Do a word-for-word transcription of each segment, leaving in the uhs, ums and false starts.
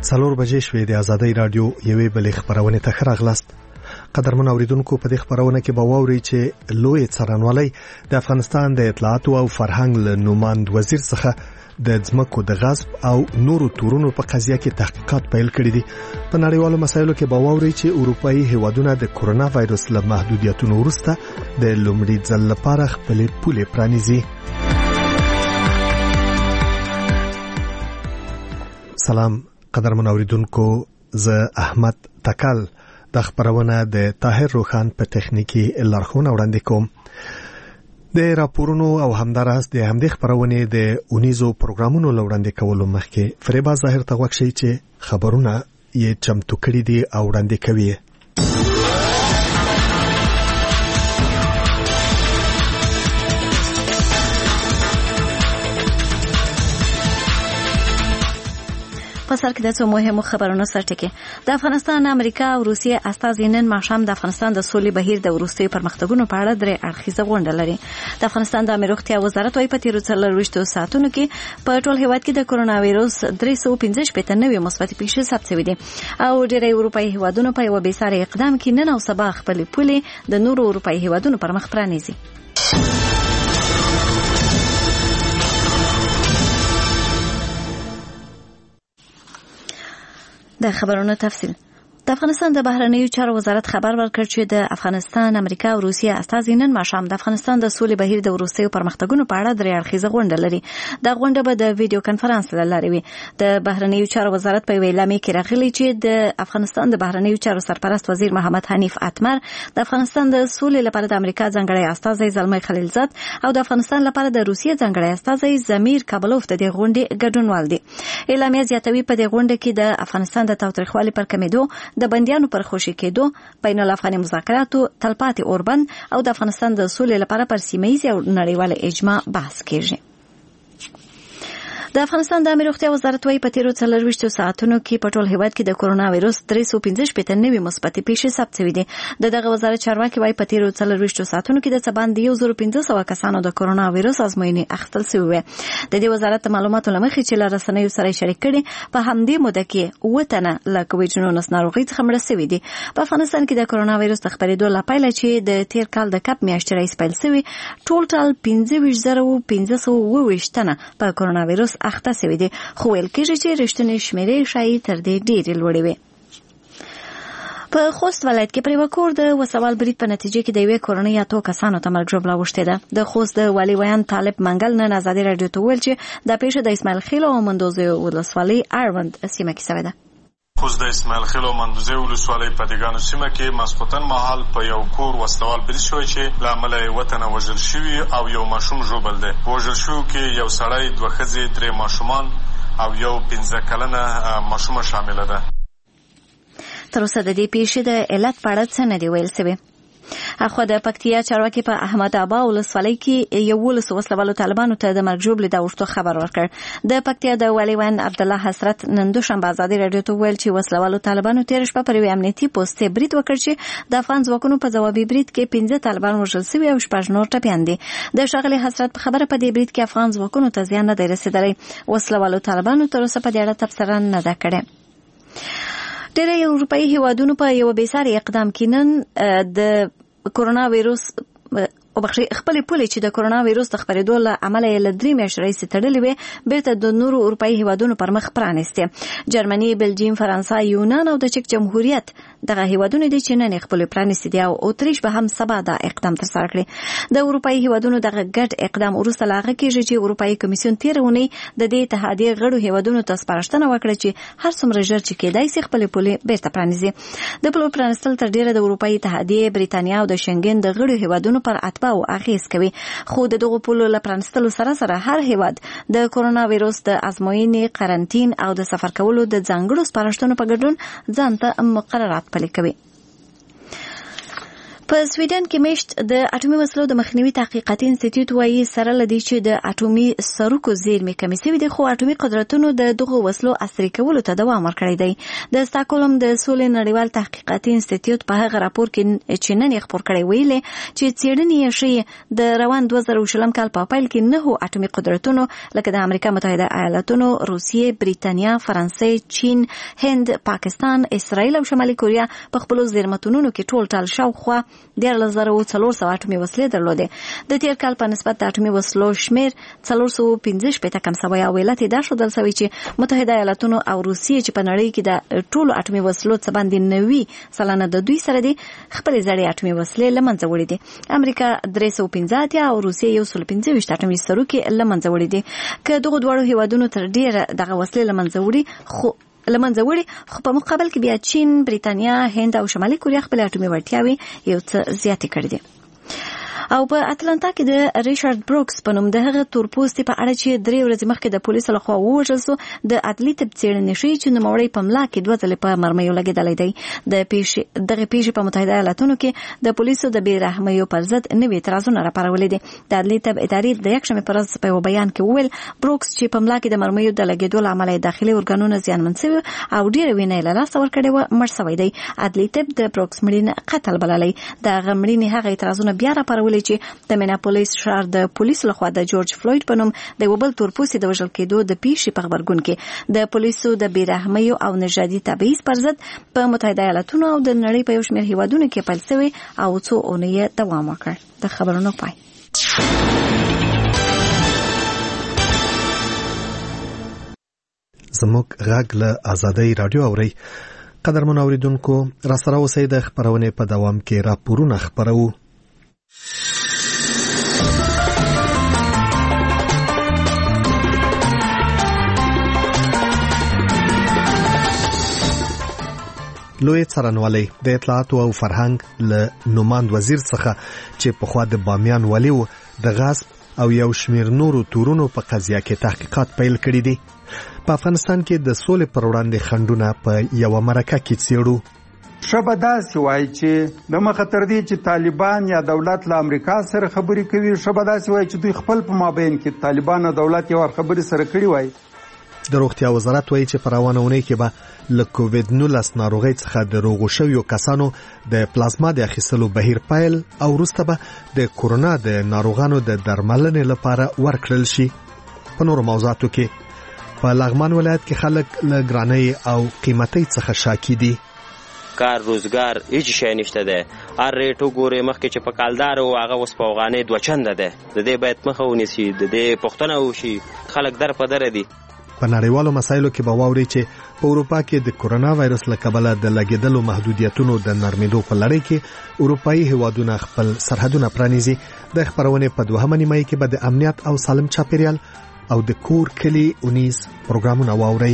څلور بجې شوې د آزادۍ رادیو یوې بلې خبرونه ته راغلاست. قدرمن اوریدونکو په دې خبرونه کې به واوري چې لوی څارنوالۍ د افغانستان د اطلاعات او فرهنګ له نوماند وزیر څخه د ځمکو د غصب او نورو تورونو په قضیه کې تحقیقات پیل کړي دي. په نړیوالو مسایلو کې به واوري چې اروپאי هیوادونه د کورونا وایرس له محدودیتونو وروسته د لومړي ځل لپاره خپل پولې پرانیزي. سلام قدرمن اوریدونکو، زه احمد تکل د خبرونه د طاهر روخان په تخنیکی لارښوونه وړاندې کوم. د راپورونو او همداراز د همدې خبرونه د اونیزو پروګرامونو لوړاندې کولو مخکې فریبا ظاهر ته وښیي چې خبرونه یې چمتو کړي دي او وړاندې کوي. په سر کې د څو مهمو خبرونو سرټکی. د افغانستان، امریکا او روسیې استازي نن ماښام د افغانستان د سولې بهیر د وروستیو پرمختګونو په اړه درې اړخیزه غونډه لري. د افغانستان د امنیت روغتیا وزارت وايي په تیرو څلورویشتو ساعتونو کې په ټول هیواد کې د کورونا وایرس درې سوه پنځه شپېته نوې مثبت پیښې ثبت شوې دي او ډېری اروپאי هیوادونو په یو بې ساري اقدام کې نن او سبا خپل پولې د نورو اروپאי هیوادونو پر مخ پرانیزي. د خبرونو تفصیل. د افغانستان د بهرنیو چارو وزارت خبر ورکړ چې د افغانستان، امریکا او روسیې استازي نن ماښام د افغانستان د سولې بهیر د وروستیو پرمختګونو په اړه درې اړخیزه غونډه لري. دا غونډه به د ویډیو کانفرنس له لارې وي. د بهرنیو چارو وزارت په اعلامیه کې راغلي چې د افغانستان د بهرنیو چارو سرپرست وزیر محمد حنیف اتمر د افغانستان د سولې لپاره د امریکا ځانګړی استازی زلمي خلیلزاد او د افغانستان لپاره د روسیې ځانګړی استازی زمیر کابلوف د دې غونډې ګډونوال دي. اعلامیه زیاتوي په دې غونډه کې د افغانستان د تاوتریخوالي پر کمیدو، د بندیانو پر خوشي کېدو، بین الافغاني مذاکراتو، تلپاتې اوربند او د افغانستان د سولې لپاره پر سیمه ییزې او نړیواله اجماع بحث کېږي. د افغانستان د امنیت روغتیا وزارت وايي په تیرو څلورویشتو ساعتونو کې په ټول هیواد کې د کورونا وایرس درې سوه پنځه شپېته نوې مثبت پیښې ثبت شوې دي. د دغه وزارت چارواکي وايي په تیرو څلورویشتو ساعتونو کې د څه باندې یو زر پنځه سوه کسانو د کورونا وایرس ازموینې اخیستل شوې وې. د دې وزارت معلوماتو له مخې چې له رسنیو سره شریک کړي په همدې موده کې اووه تنه له کووډ نولس ناروغۍ څخه مړه شوي دي. په افغانستان کې د کورونا وایرس د خپرېدو له پیله چې د تیر کال د کب میاشتې راهیسې پیل شوی، ټوټل پنځه ویشت زره پنځه سوه اووه ویشت تنه په کورونا وایرس اخته شوي دي، خو ویل کېږي چې رښتینې شمیرې ښایي تر دې ډېرې لوړې وي. په خوست ولایت کې پر یوه کور د وسوال برید په نتیجه کې د یوې کورنۍ اتو کسانو ته مرګ ژوبله اوښتې ده. د خوست د والي ویان طالب منګل نن ازادي راډیو ته وویل چې دا پیښه د اسماعیل خیل او مندوزۍ ولسوالۍ اړوند سیمه کې شوې ده. خوست د اسماعیل خیل او مندوزۍ ولسوالۍ په دیګانو سیمه کې ماسخوتن مهال په یو کور وسوال برید شوی چې له امله یې اووه تنه وژل شوي او یو ماشوم ژوبل دی. په وژل شویو کې یو سړی، دوه ښځې، درې ماشومان او یو پنځه کلنه ماشومه شامله ده. تر اوسه د دې پیښې د علت په اړه څه نه دي ویل شوي. اخو د پکتیا چارواکي په احمد ابا ولسوالۍ کې یولسو وسلوالو طالبانو ته د مرګ ژوبلې د اوښتو خبر ورکړ. د پکتیا د والي ویان عبدالله حسرت نن دوشنبه ازادي راډیو ته ویل چې وسلوالو طالبانو تېره شپه پر یوې امنیتي پوستې برید وکړ چې د افغان ځواکونو په ځوابي برید کې پنځه طالبان وژل شوي او شپږ نور ټپیان دي. د ښاغلي حسرت په خبره په دې برید کې افغان ځواکونو ته زیان نه دی رسېدلی. وسلوالو طالبانو تر اوسه په دې اړه تبصره نه ده کړې. ډېری اروپאי هیوادونو په یو بې ساري اقدام کې نن د کورونا وایرس او بخښي خپل پولې چې د کورونا وایرس د خپرېدو له امله یې له درې میاشتې راهیسې تړلې وې بیرته د نورو اروپאי هیوادونو پر مخ پرانیستې. جرمني، بلجیم، فرانسه، یونان او د چک جمهوریت دغه هیوادونه دي چې نن خپل پرانیستې دي او اتریش به هم سبا دا اقدام ترسره کړي. د اروپאי هیوادونو دغه ګډ اقدام وروسته له هغه کېږي چې اروپאי کمیسیون تېره اونۍ د دې اتحادیې غړو هیوادونو ته سپارښتنه وکړه چې هر څومره ژر چې کېدای شي خپل پولې بیرته پرانیزي. د پولو پرانیستل تر ډېره د اروپאי اتحادیې، بریتانیا او د شنګن د غړو هیوادونو پر اتباعو اغېز کوي. خو د دغو پولو له پرانیستلو سره سره هر هیواد د کورونا وایرس د ازموینې، قرنطین او د سفر کولو د ځانګړو سپارښتنو په ګډون ځان ته مقررات پلي کوي. په سویډن کې مشت د اټومي وسلو د مخنیوي تحقیقاتي انسټیټیوټ وايي سره لدی چې د اټومي سرکو زیرمې کمې شوې دي، خو اټومي قدرتونو د دغه وسلو عصري کولو ته دوام ورکړی دی. د سټاکهولم د سولې نړیوال تحقیقاتي انسټیټیوټ په هغه راپور کې چې نن یې خپور کړی ویلي چې څېړنې یې ښیي د روان دوه زره شلم کال په پیل کې نهو اټومي قدرتونو لکه د امریکا متحده ایالاتونو، روسیې، بریتانیا، فرانسې، چین، هند، پاکستان، اسرائیل او شمالي کوریا په خپلو زیرمتونونو کې ټول ټال شاوخوا دیارلس زره څلور سوه اټومي وسلې درلودې. د تیر کال په نسبت د اټومي وسلو شمیر څلور سوه پنځه شپېته کم سوی او علت یې دا ښودل سوی چې متحده ایالاتونو او روسیې چې په نړۍ کې د ټولو اټومي وسلو څخه باندې نوي سلنه د دوی سره دي خپلې زړې اټومي وسلې له منځه وړي دي. امریکا درې سوه پنځه اتیا او روسیې یو سل پنځه ویشت اټومي سروکې له منځه وړي دي. که دغه دواړو هیوادونو تر ډیره دغه وسلې له منځه وړي خو لمنځه وړي خو په مقابل کې بیا چین، بریتانیا، هند او شمالي کوریا خپل اټومي وړتیاوې یو څه زیاتې کړې دي. او په اتلانتا کې د ریچارډ بروکس په نوم د هغه تورپوستي په اړه چې درې ورځې مخکې د پولیسو لخوا ووژل شو د عدلي طب څېړنې ښیي چې نوموړی په ملا کې دوه ځلې په مرمیو لګېدلی دی. د پیښې دغه پیښې په متحده ایالاتونو کې د پولیسو د بې رحمیو پر ضد نوي اعتراضونه راپارولي دي. د عدلي طب ادارې د یکشنبې په ورځ په یو بیان کې وویل بروکس چې په ملا کې د مرمیو د لګېدو له امله داخلي ارګانونه زیانمن شوي او ډېره وینه یې له لاسه ورکړې وه مړ شوی دی. عدلي طب د بروکس مړینه قتل بللی. د هغه مړینې هغه اعتراضونه بیا راپارولي چې د پولیس شهر د پولیسو لخوا د جورج فلوید په نوم د یو بل تورپوستي د وژل کېدو د پیښې په خبرګون کې د پولیسو د بې رحمیو او نژادي تبعیض پر ضد په متحده ایالاتونو او د نړۍ په یو شمېر هیوادونو کې پیل شوی او څو اونۍ دوام وکړ. د خبرونو پای. زموږ غږ له آزادۍ رادیو اوري. قدرمن اوریدونکو را سره اوسئ. د خبرونې په دوام کې راپورونه خبرو. لوی څارنوالۍ د اطلاعاتو او فرهنګ له نوماند وزیر څخه چې په خوا د بامیان والي و د غصب او یو شمیر نورو تورونو په قضیه کې تحقیقات پیل کړي دي. په افغانستان کې د سولې پر وړاندې خنډونه په یو مرکه کې څېړو. شبه داسې وایي چې د مخه تر دې چې طالبان یا دولت له امریکا سره خبرې کوي، شبه داسې وایي چې دوی خپل په مابین کې طالبان او دولت یو خبرې سره کړي وایي. د روغتیا وزارت وایي چې په روانه اونۍ کې به له کووډ نولس ناروغۍ څخه د روغو شویو کسانو د پلازما د اخیستلو بهیر پیل او وروسته به د کورونا د ناروغانو د درملنې لپاره ورکړل شي. په نورو موضوعاتو کې په لغمان ولایت کې خلک له ګرانۍ او قیمتۍ څخه شاکي دي. کار روزګار هیڅ شی نشته ده. هر ریټ وګورئ مخکې چې په کالدار او هغه اوس په افغانۍ دوه چنده ده. د دې باید مخه ونیسي، د دې پوښتنه وشي. خلک در په دره دي. په نړیوالو مسایلو کې به واوري چې په اروپا کې د کورونا وایرس له کبله د لګیدلو محدودیتونو د نرمېدو په لړۍ کې اروپایي هیوادونه خپل سرحدونه پرانیزي. د خبرونې په دوهمه نیمایي کې به د امنیت او سالم چاپیریال او د کور کلی اونیز پروګرامونه واوري.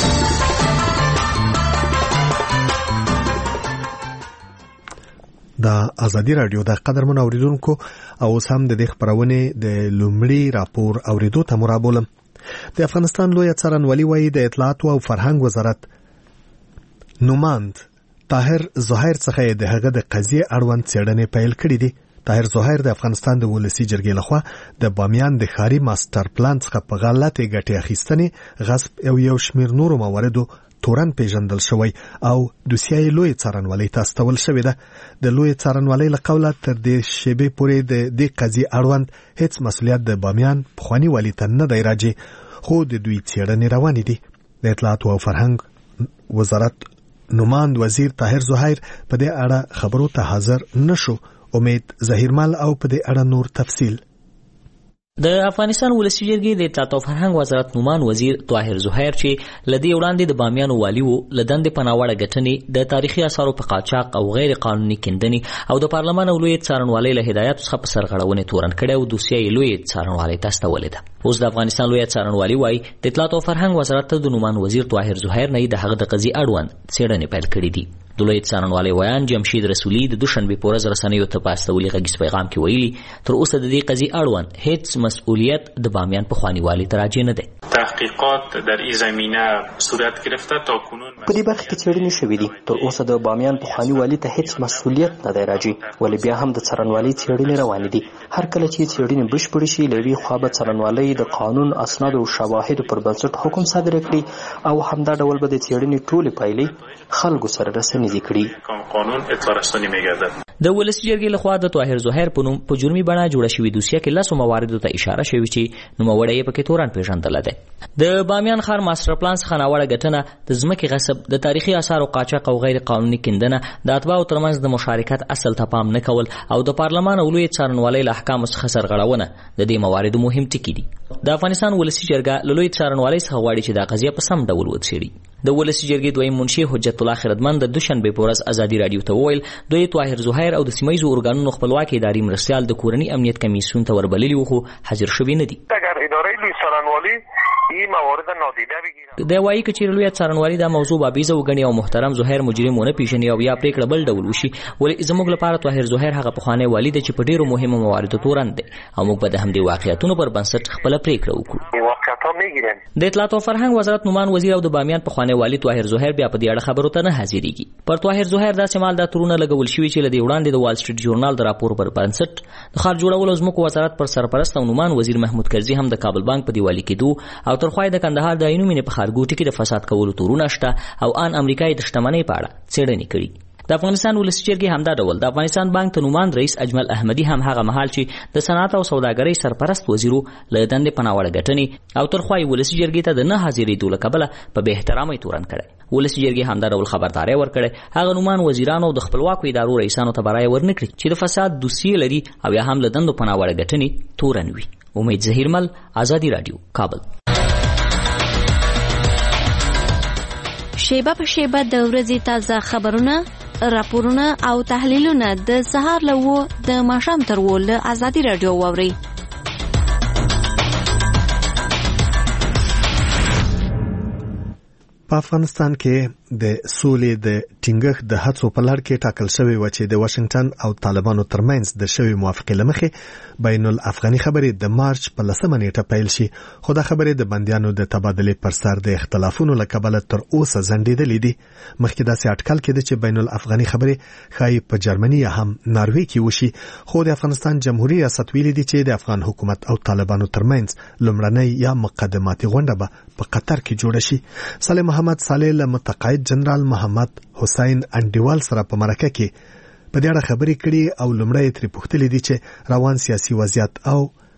د ازادي رادیو د قدرمن اوریدونکو او اوس هم د دې خبرونې د لومړي راپور اوریدو ته مرابولم. د افغانستان لوی څارنوالي وایي د اطلاعاتو او فرهنګ وزارت نوماند طاهر ظاهر څخه د هغه د قضیې اړوند څېړنې پیل کړې دي. طاهر ظاهر د افغانستان د ولسی جرګې لخوا د بامیان د ښاري ماستر پلان څخه په غلطه ګټې اخیستنې، غصب او یو شمیر نورو مواردو تورن پیژندل شوی او دوسیه لوی څارنوالۍ ته استول شوې ده. د لوی څارنوالۍ له قوله تر دې شیبې پورې د دې قضیې اړوند هیڅ مسؤلیت د بامیان پخواني والي ته نه دی راجع، خو د دوی څېړنې روانې دي. د اطلاعاتو او فرهنګ وزارت نوماند وزیر طاهر ظاهر په دې اړه خبرو ته حاضر نشو. امید ظهیرمل او په دې اړه نور تفصیل. د افغانستان ولسی جرګې د اطلاعات او فرهنګ وزارت نومان وزیر طاهر ظاهر چې لدی وړاندې د بامیانو والی وو لدند پناوړه غټنې د تاریخي اثارو په قاچاق او غیر قانوني کیندنې او د پارلمان او لوی څارنوالۍ له هدایت څخه په سرغړونې تورن کړي او دوسیه لوی څارنوالۍ تاسو ولید. اوس د افغانستان لوی څارنوالۍ وای د اطلاعات او فرهنګ وزارت د نومان وزیر طاهر ظاهر نه د هغه د قضیې اړوند څېړنې پیل کړې دي. د لوی څارنوالۍ ویان جمشید رسولي د دوشنبه په ورځ رسنیو ته په استولي غږیز پیغام کې ویلي تر اوسه د دې قضیې اړوند هیڅ مسئولیت د بامیان پخوانی والی ته راجع نه دی. تحقیقات در این زمینه صورت گرفته تا کنون په دې برخه کې څېړنې شوې دي. تر اوسه د بامیان پخوانی والي ته هیڅ مسئولیت نه دی راجع، ولې بیا هم د څارنوالۍ څېړنې روانې دي. هر کله چې څېړنې بشپړې شي له یوې خوا به څارنوالۍ د قانون، اسنادو او شواهدو پر بنسټ حکم صادر کړي او همدا ډول به د څېړنې ټولې پایلې خلکو سره رسنیزې کړي. قانون اطلاع رسانی میگردد. د ولسي جرګې لخوا د طاهر زهیر په نوم په جرمي بڼه جوړه شوې دوسیه کې لسو مواردو ته اشاره شوې چې نوموړی یې پکې تورن پیژندلی دی. د بامیان ښار ماسټر پلان څخه ناوړه ګټنه، د ځمکې غصب، د تاریخي اثارو قاچاق او غیر قانوني کیندنه، د اتباعو ترمنځ د مشارکت اصل ته پام نه کول او د پارلمان او لویې څارنوالۍ له احکامو څخه سرغړونه د دې مواردو مهم ټکي دي. د افغانستان ولسي جرګه له لویې څارنوالۍ څخه غواړي چې دا قضیه په سم ډول وڅېړي. د ولسي جرګې دویم منشي حجت الله خیرتمند د دوشنبې په ورځ ازادي راډیو ته وویل دوی طاهر زهیر او د سیمه ییزو ارګانونو خپلواکي اداري مرستیال د کورني امنیت کمیسیون ته وربللي وو، خو حاضر شوي نه دي. اگر اداره لوی څارنوالي این موارد نادیده بگیرد، د وایي که چیرې لویه څارنوالي دا موضوع بابیزه وګڼي او محترم زهیر مجرم ونه پیژني او یا پرېکړه بل ډول وشي، ولې زموږ لپاره طاهر زهیر هغه پخوانی والي دی چې په ډېرو مهمو مواردو تورن دی او موږ به د همدې واقعیتونو پر بنسټ خپله پرېکړه وکړو. د اطلاعات او فرهنګ وزارت نومان وزیر او د بامیان پخوانی والي طاهر زهیر بیا په دې اړه خبرو ته نه حاضرېږي. پر طاهر زهیر داسې مال دا تورونه لګول شوي چې له دې وړاندې د وال سټریټ ژورنال د راپور پر بنسټ د ښار جوړولو ځمکو وزارت پر سرپرست او نومان وزیر محمود کرزي هم د کابل بانک په دیوالي کېدو او تر خوا د کندهار د عینو مینې په ښارګوټي کې د فساد کولو تورونه شته او ان امریکایي د شتمنۍ په اړه څېړنې کړي. د افغانستان ولسي جرګې همدا ډول د افغانستان بانک ته نومان رئیس اجمل احمدي هم هغه مهال چې د صنعت او سوداګرۍ سرپرست وزیرو له دندې په ناوړه ګټنې او تر خوا یې ولسي جرګې ته د نه حاضرېدو له کبله په بې احترامۍ تورن کړی. ولسي جرګې همدا ډول خبرداری ورکړی هغه نومان وزیرانو د خپلواکو ادارو رئیسانو ته به رایه ورنه کړي چې د فساد دوسیې لري او یا هم له دندو په ناوړه ګټنې تورن وي. امید ظهیرمل، ازادي راډیو، کابل. شیبه په شیبه د ورځې تازه خبرونه، راپورونه او تحلیلونه د سهار له وو د ماښام تر وو له ازادي راډیو واورئ. په افغانستان کې د سولې د ټینګښت د هڅو په لړ کې ټاکل شوی و چې د واشنگټن او طالبانو ترمنځ د شوی موافقې له مخې بین الافغاني خبرې د مارچ په لسمه نیټه پیل شي، خو دا خبرې د بندیانو د تبادلې پر سر د اختلافونو له کبله تر اوسه ځنډېدلې دي. مخکې داسې اټکل کېده چې بین الافغاني خبرې ښایي په جرمني یا هم ناروې کې وشي، خو د افغانستان جمهوریت ریاست ویلي دي چې د افغان حکومت او طالبانو ترمنځ لومړنۍ یا مقدماتي غونډه به په قطر کې جوړه شي. صالح محمد صالح له متقاعد جنرال محمد حسین انډیوال سره په مرکه کې په دې اړه خبرې کړي او لومړی ترې پوښتلي دي چې روان سیاسي وضعیت او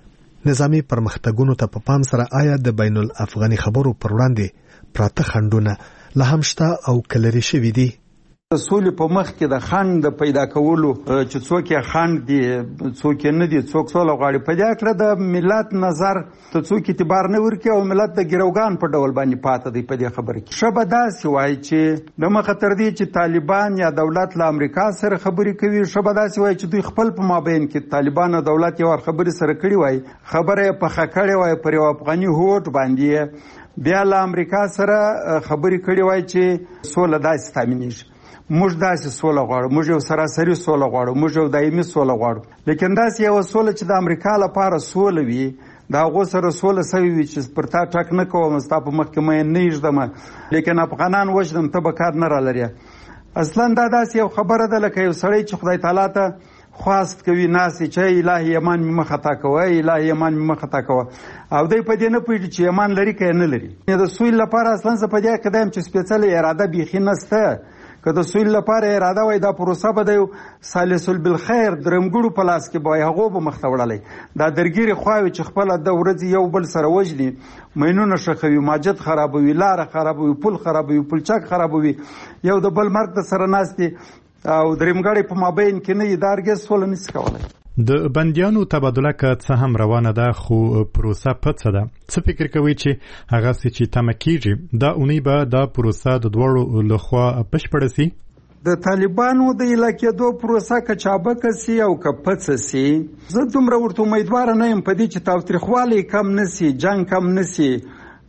نظامی پرمختګونو ته په پام سره آیا د بین الافغاني خبرو پر وړاندې پراته خنډونه لا هم شته او کلري شوي دي. د سولې په مخ کې د خنډ د پیدا کولو چې څوک یې خنډ دي څوک یې نه دي څوک سوله غواړي په دې اړه د ملت نظر ته څوک اعتبار نه ورکوي او ملت د ګروګان په ډول باندې پاته دی په دې خبره کې. ښه به داسې وایي چې د مخه تر دې چې طالبان یا دولت له امریکا سره خبرې کوي، ښه به داسې وایي چې دوی خپل په مابین کې طالبان او دولت یو خبرې سره کړي وایي، خبره یې پخه کړې وایي پر یو افغاني هوټ باندې، بیا له امریکا سره خبرې کړي وایي چې سوله داسې تامینېږي. موږ داسې سوله غواړو، موږ یو سراسري سوله غواړو، موږ یو دایمي سوله غواړو، لیکن داسې یو سوله چې د امریکا لپاره سوله وي، د هغو سره سوله سوي وي چې پر تا ټک نه کوم، ستا په مخ کې مې نه ایږدم، لیکن افغانان وژنم ته به کار نه رالرې. اصلا دا داسې یو خبره ده لکه یو سړی چې خدای تعالی ته خواست کوي ناسې چې الهي ایمان مې مه خطا کوه، الهي ایمان مې مه خطا کوه، او دی په دې نه پوهېږي چې ایمان لري که نه لري. د سولې لپاره اصلا زه په دې عقیده یم چې سپېڅلې اراده بیخي نشته. که د سولې لپاره اراده وای دا پروسه به د یو ثالث بالخیر درمګړو په لاس کې به وای، هغو به مخته وړلی. دا درګیرې خواوې چې خپله د ورځې یو بل سره وژني، مینونه ښخوي، ماجد خرابوي، لاره خرابوي، پل خرابوي، پلچک خرابوي، یو د بل مرګ د سره ناست دي او درېمګړی په مابین کې نه وي، دا هرګز سوله نشي کولی. د بندیانو تبادله که څه هم روانه ده خو پروسه پڅه ده. څه فکر کوي چې هغه څه چې تمه کیږي دا اونۍ به دا پروسه د دواړو لخوا بشپړه سي؟ د طالبانو د علاقې دو پروسه که چابکه سي او که پڅه سي، زه دومره ورته امیدواره نه یم په دې چې تاوتریخوالی کم نسي، جنګ کم نسي،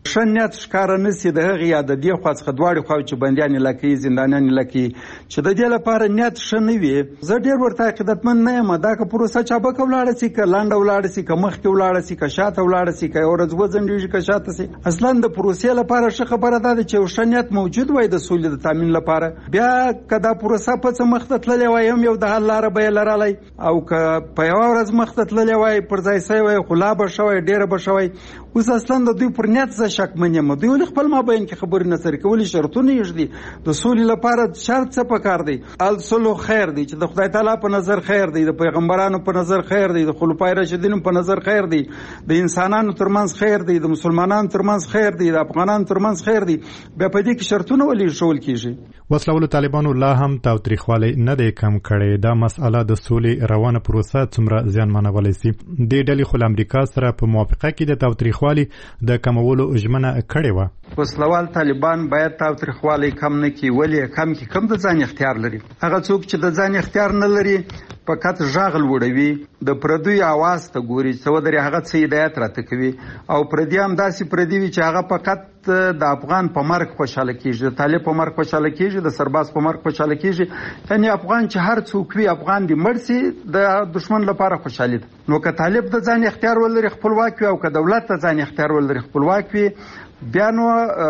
ښه نیت ښکاره نشي د هغې یا د دې خوا څخه دواړې خواوې چې بندیان یې لکوي زندانیان یې لکوي چې د دې لپاره نیت ښه نه وي. زه ډېر ورته عقیدتمند نه یم دا که پروسه چابکه ولاړه شي که لنډه ولاړه شي که مخکې ولاړه شي که شاته ولاړه شي که یو ورځ وځنډېږي که شاته شي. اصلا د پروسې لپاره ښه خبره دا ده چې یو ښه نیت موجود وای د سولې د تامین لپاره. بیا که دا پروسه په څه مخ ته تللی وای هم یو د حل لاره به یې لرلی او که په یوه ورځ مخ ته تللی وای پر ځای سوی وای خو لا به ښه وای ډېره به ښه وای. اوس اصلا د دوی پر نیت زه شکمن یم. دوی ولې خپل مابین کې خبرې نه سرې کوي، ولې شرطونه یې ږدي؟ د سولې لپاره شرط څه پکار دی؟ الصلح خیر دی چې د خدای تعالی په نظر خیر دی، د پیغمبرانو په نظر خیر دی، د خلفای راشدینو په نظر خیر دی، د انسانانو ترمنځ خیر دی، د مسلمانانو ترمنځ خیر دی، د افغانانو ترمنځ خیر دی. بیا په دې کې شرطونه ولې ایښول کېږي؟ وسلهوالو طالبانو لا هم تاوتریخوالی نه دی کم کړی. دا مسأله د سولې روانه پروسه څومره زیانمنولی سي؟ دې ډلې خو له امریکا سره په موافقه کې د تاوتریخوالي د کمولو ژمنه کړې وه. وسلوال طالبان باید تاوتریخوالی کم نه کړي. ولې کم کړي؟ کم د ځان اختیار لري. هغه څوک چې د ځان اختیار نه لري فقط غږ لوړوي، د پردوی اواز ته ګوري څه ودرې هغه څه هدایت راته کوي. او پردي هم داسې پردي وي چې هغه فقط د افغان په مرګ خوشحاله کېږي، د طالب په مرګ خوشحاله کېږي، د سرباز په مرګ خوشحاله کېږي. یعنې افغان چې هر څوک وي افغان دې مړ سي د دشمن لپاره خوشحالي ده. نو که طالب د ځان اختیار ولري خپلواک وي او که دولت د ځان اختیار ولري خپلواک وي بیا نو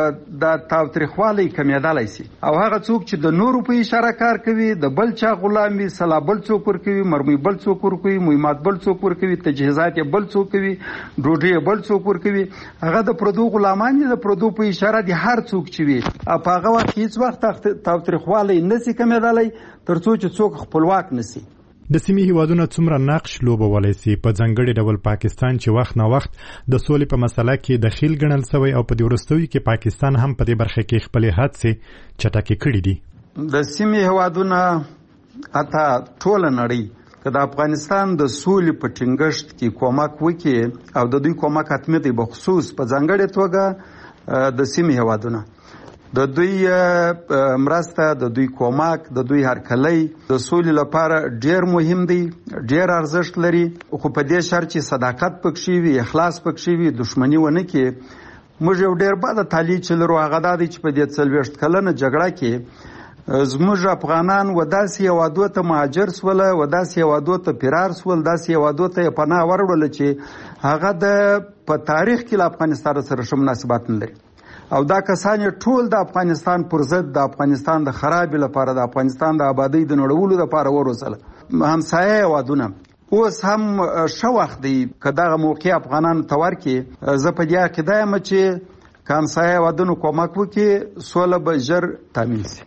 د تاوتریخوالی کمیدلی سي. او هغه څوک چې د نورو په اشاره کار کوي، د بل چا غلام وي، سلا بل څوک ورکوي، مرمۍ بل څوک ورکوي، مهمات بل څوک ورکوي، تجهیزات یې بل څوک کوي، ډوډۍ یې بل څوک ورکوي، هغه د پردو غلامان دي، د پردو په اشاره دي هر څوک چې وي. په هغه وخت کې هېڅ وخت تاوتریخوالی نسي کمیدلی تر څو چې څوک خپلواک نسي. د سیمې هیوادونه څومره نقش لوبولی سي؟ په ځانګړي ډول پاکستان چې وخت نه وخت د سولې په مسله کې دخیل ګڼل سوی او په دې وروستیو کې پاکستان هم په دې برخه کې خپلې هڅې چټکې کړي دي. د سیمې هیوادونه حتی ټوله نړۍ که د افغانستان د سولې په ټینګښت کې کومک وکړي او د دوی کومک حتمي دی، بخصوص په ځانګړې توګه د سیمې هیوادونه د دوی مرسته، د دوی کومک، د دوی هرکلی د سولې لپاره ډیر مهم دی، ډیر ارزښت لري. خو په دې شرط چې صداقت پکښې وي، اخلاص پکښې وي، دښمني ونه کړي. موږ یو ډیر بده طالب چې لرو هغه دا دی چې په دې څلوېښت کلنه جګړه کې زموږ افغانان و داسې هېوادو ته مهاجر سوله، و داسې هېوادو ته فرار سول، داسې هېوادو ته یې پناه وروړله چې هغه د په تاریخ کې له افغانستان سره ښه مناسبات نه لري. او دا کسان ټول د افغانستان پر ضد د افغانستان د خرابې لپاره، د افغانستان د آبادۍ د نړولو لپاره وروزله. همسایه هېوادونه اوس هم ښه وخت دی که دغه موقع افغانانو ته ورکړي. زه په دې عقیده یم چې که همسایه هېوادونو کومک وکړي سوله به ژر تامین شي.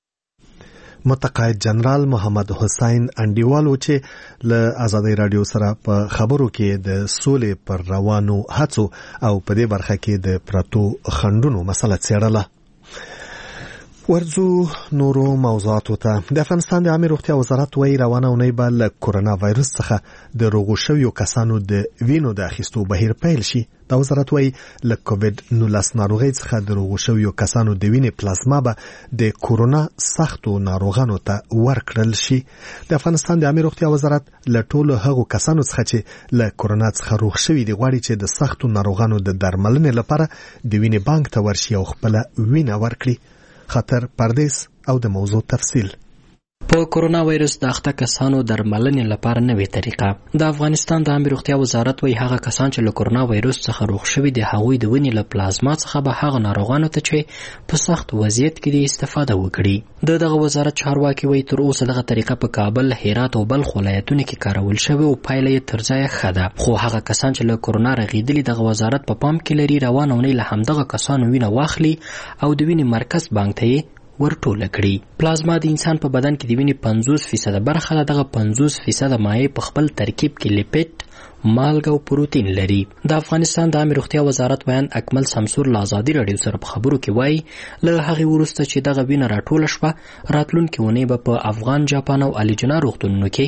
متقاعد جنرال محمد حسین انډیوال و چې له آزادۍ رادیو سره په خبرو کې د سولې پر روانو هڅو او په دې برخه کې د پرتو خنډونو مسله څېړله. ورځو نورو موضوعاتو ته. د افغانستان د عامه روغتیا وزارت وايي روانه اونۍ به له کورونا وایرس څخه د روغو شویو کسانو د وینو د اخیستو بهیر پیل شي. دا وزارت وايي له کووډ نولس ناروغۍ څخه د روغو شویو کسانو د وینې پلازما به د کورونا سختو ناروغانو ته ورکړل شي. د افغانستان د عامه روغتیا وزارت له ټولو هغو کسانو څخه چې له کورونا څخه روغ شوي دي غواړي چې د سختو ناروغانو د درملنې لپاره د وینې بانک ته ورشي او خپله وینه ورکړي. خطر پردیس او د موضوع تفصیل. په کورونا وایرس د اخته کسانو درملنې لپاره نوې طریقه. د افغانستان د عامه روغتیا وزارت وايي هغه کسان چې له کورونا وایرس څخه روغ شوي دي هغوی د وینې له پلازما څخه به هغه ناروغانو ته چې په سخت وضعیت کې دي استفاده وکړي. د دغه وزارت چارواکي وايي تر اوسه دغه طریقه په کابل، هرات او بلخ ولایتونو کې کارول شوې او پایله یې تر ځایه ښه ده. خو هغه کسان چې له کورونا رغېدلي دغه وزارت په پام کې لري روانه اونۍ له همدغه کسانو وینه واخلي او د وینې مرکز بانک ته یې ورټوله کړي. پلازما د انسان په بدن کې د وینې پنځوس فیصده برخه ده. دغه پنځوس فیصده مایع په خپل ترکیب کې لیپید، مالګه او پروتین لري. د افغانستان د عامه روغتیا وزارت بیان اکمل سمسور له آزادي رادیو سره په خبرو کې وایي له هغې وروسته چې دغه وینه راټوله شوه راتلونکې اونۍ به په افغان، جاپان او الیجنا روغتونونو کې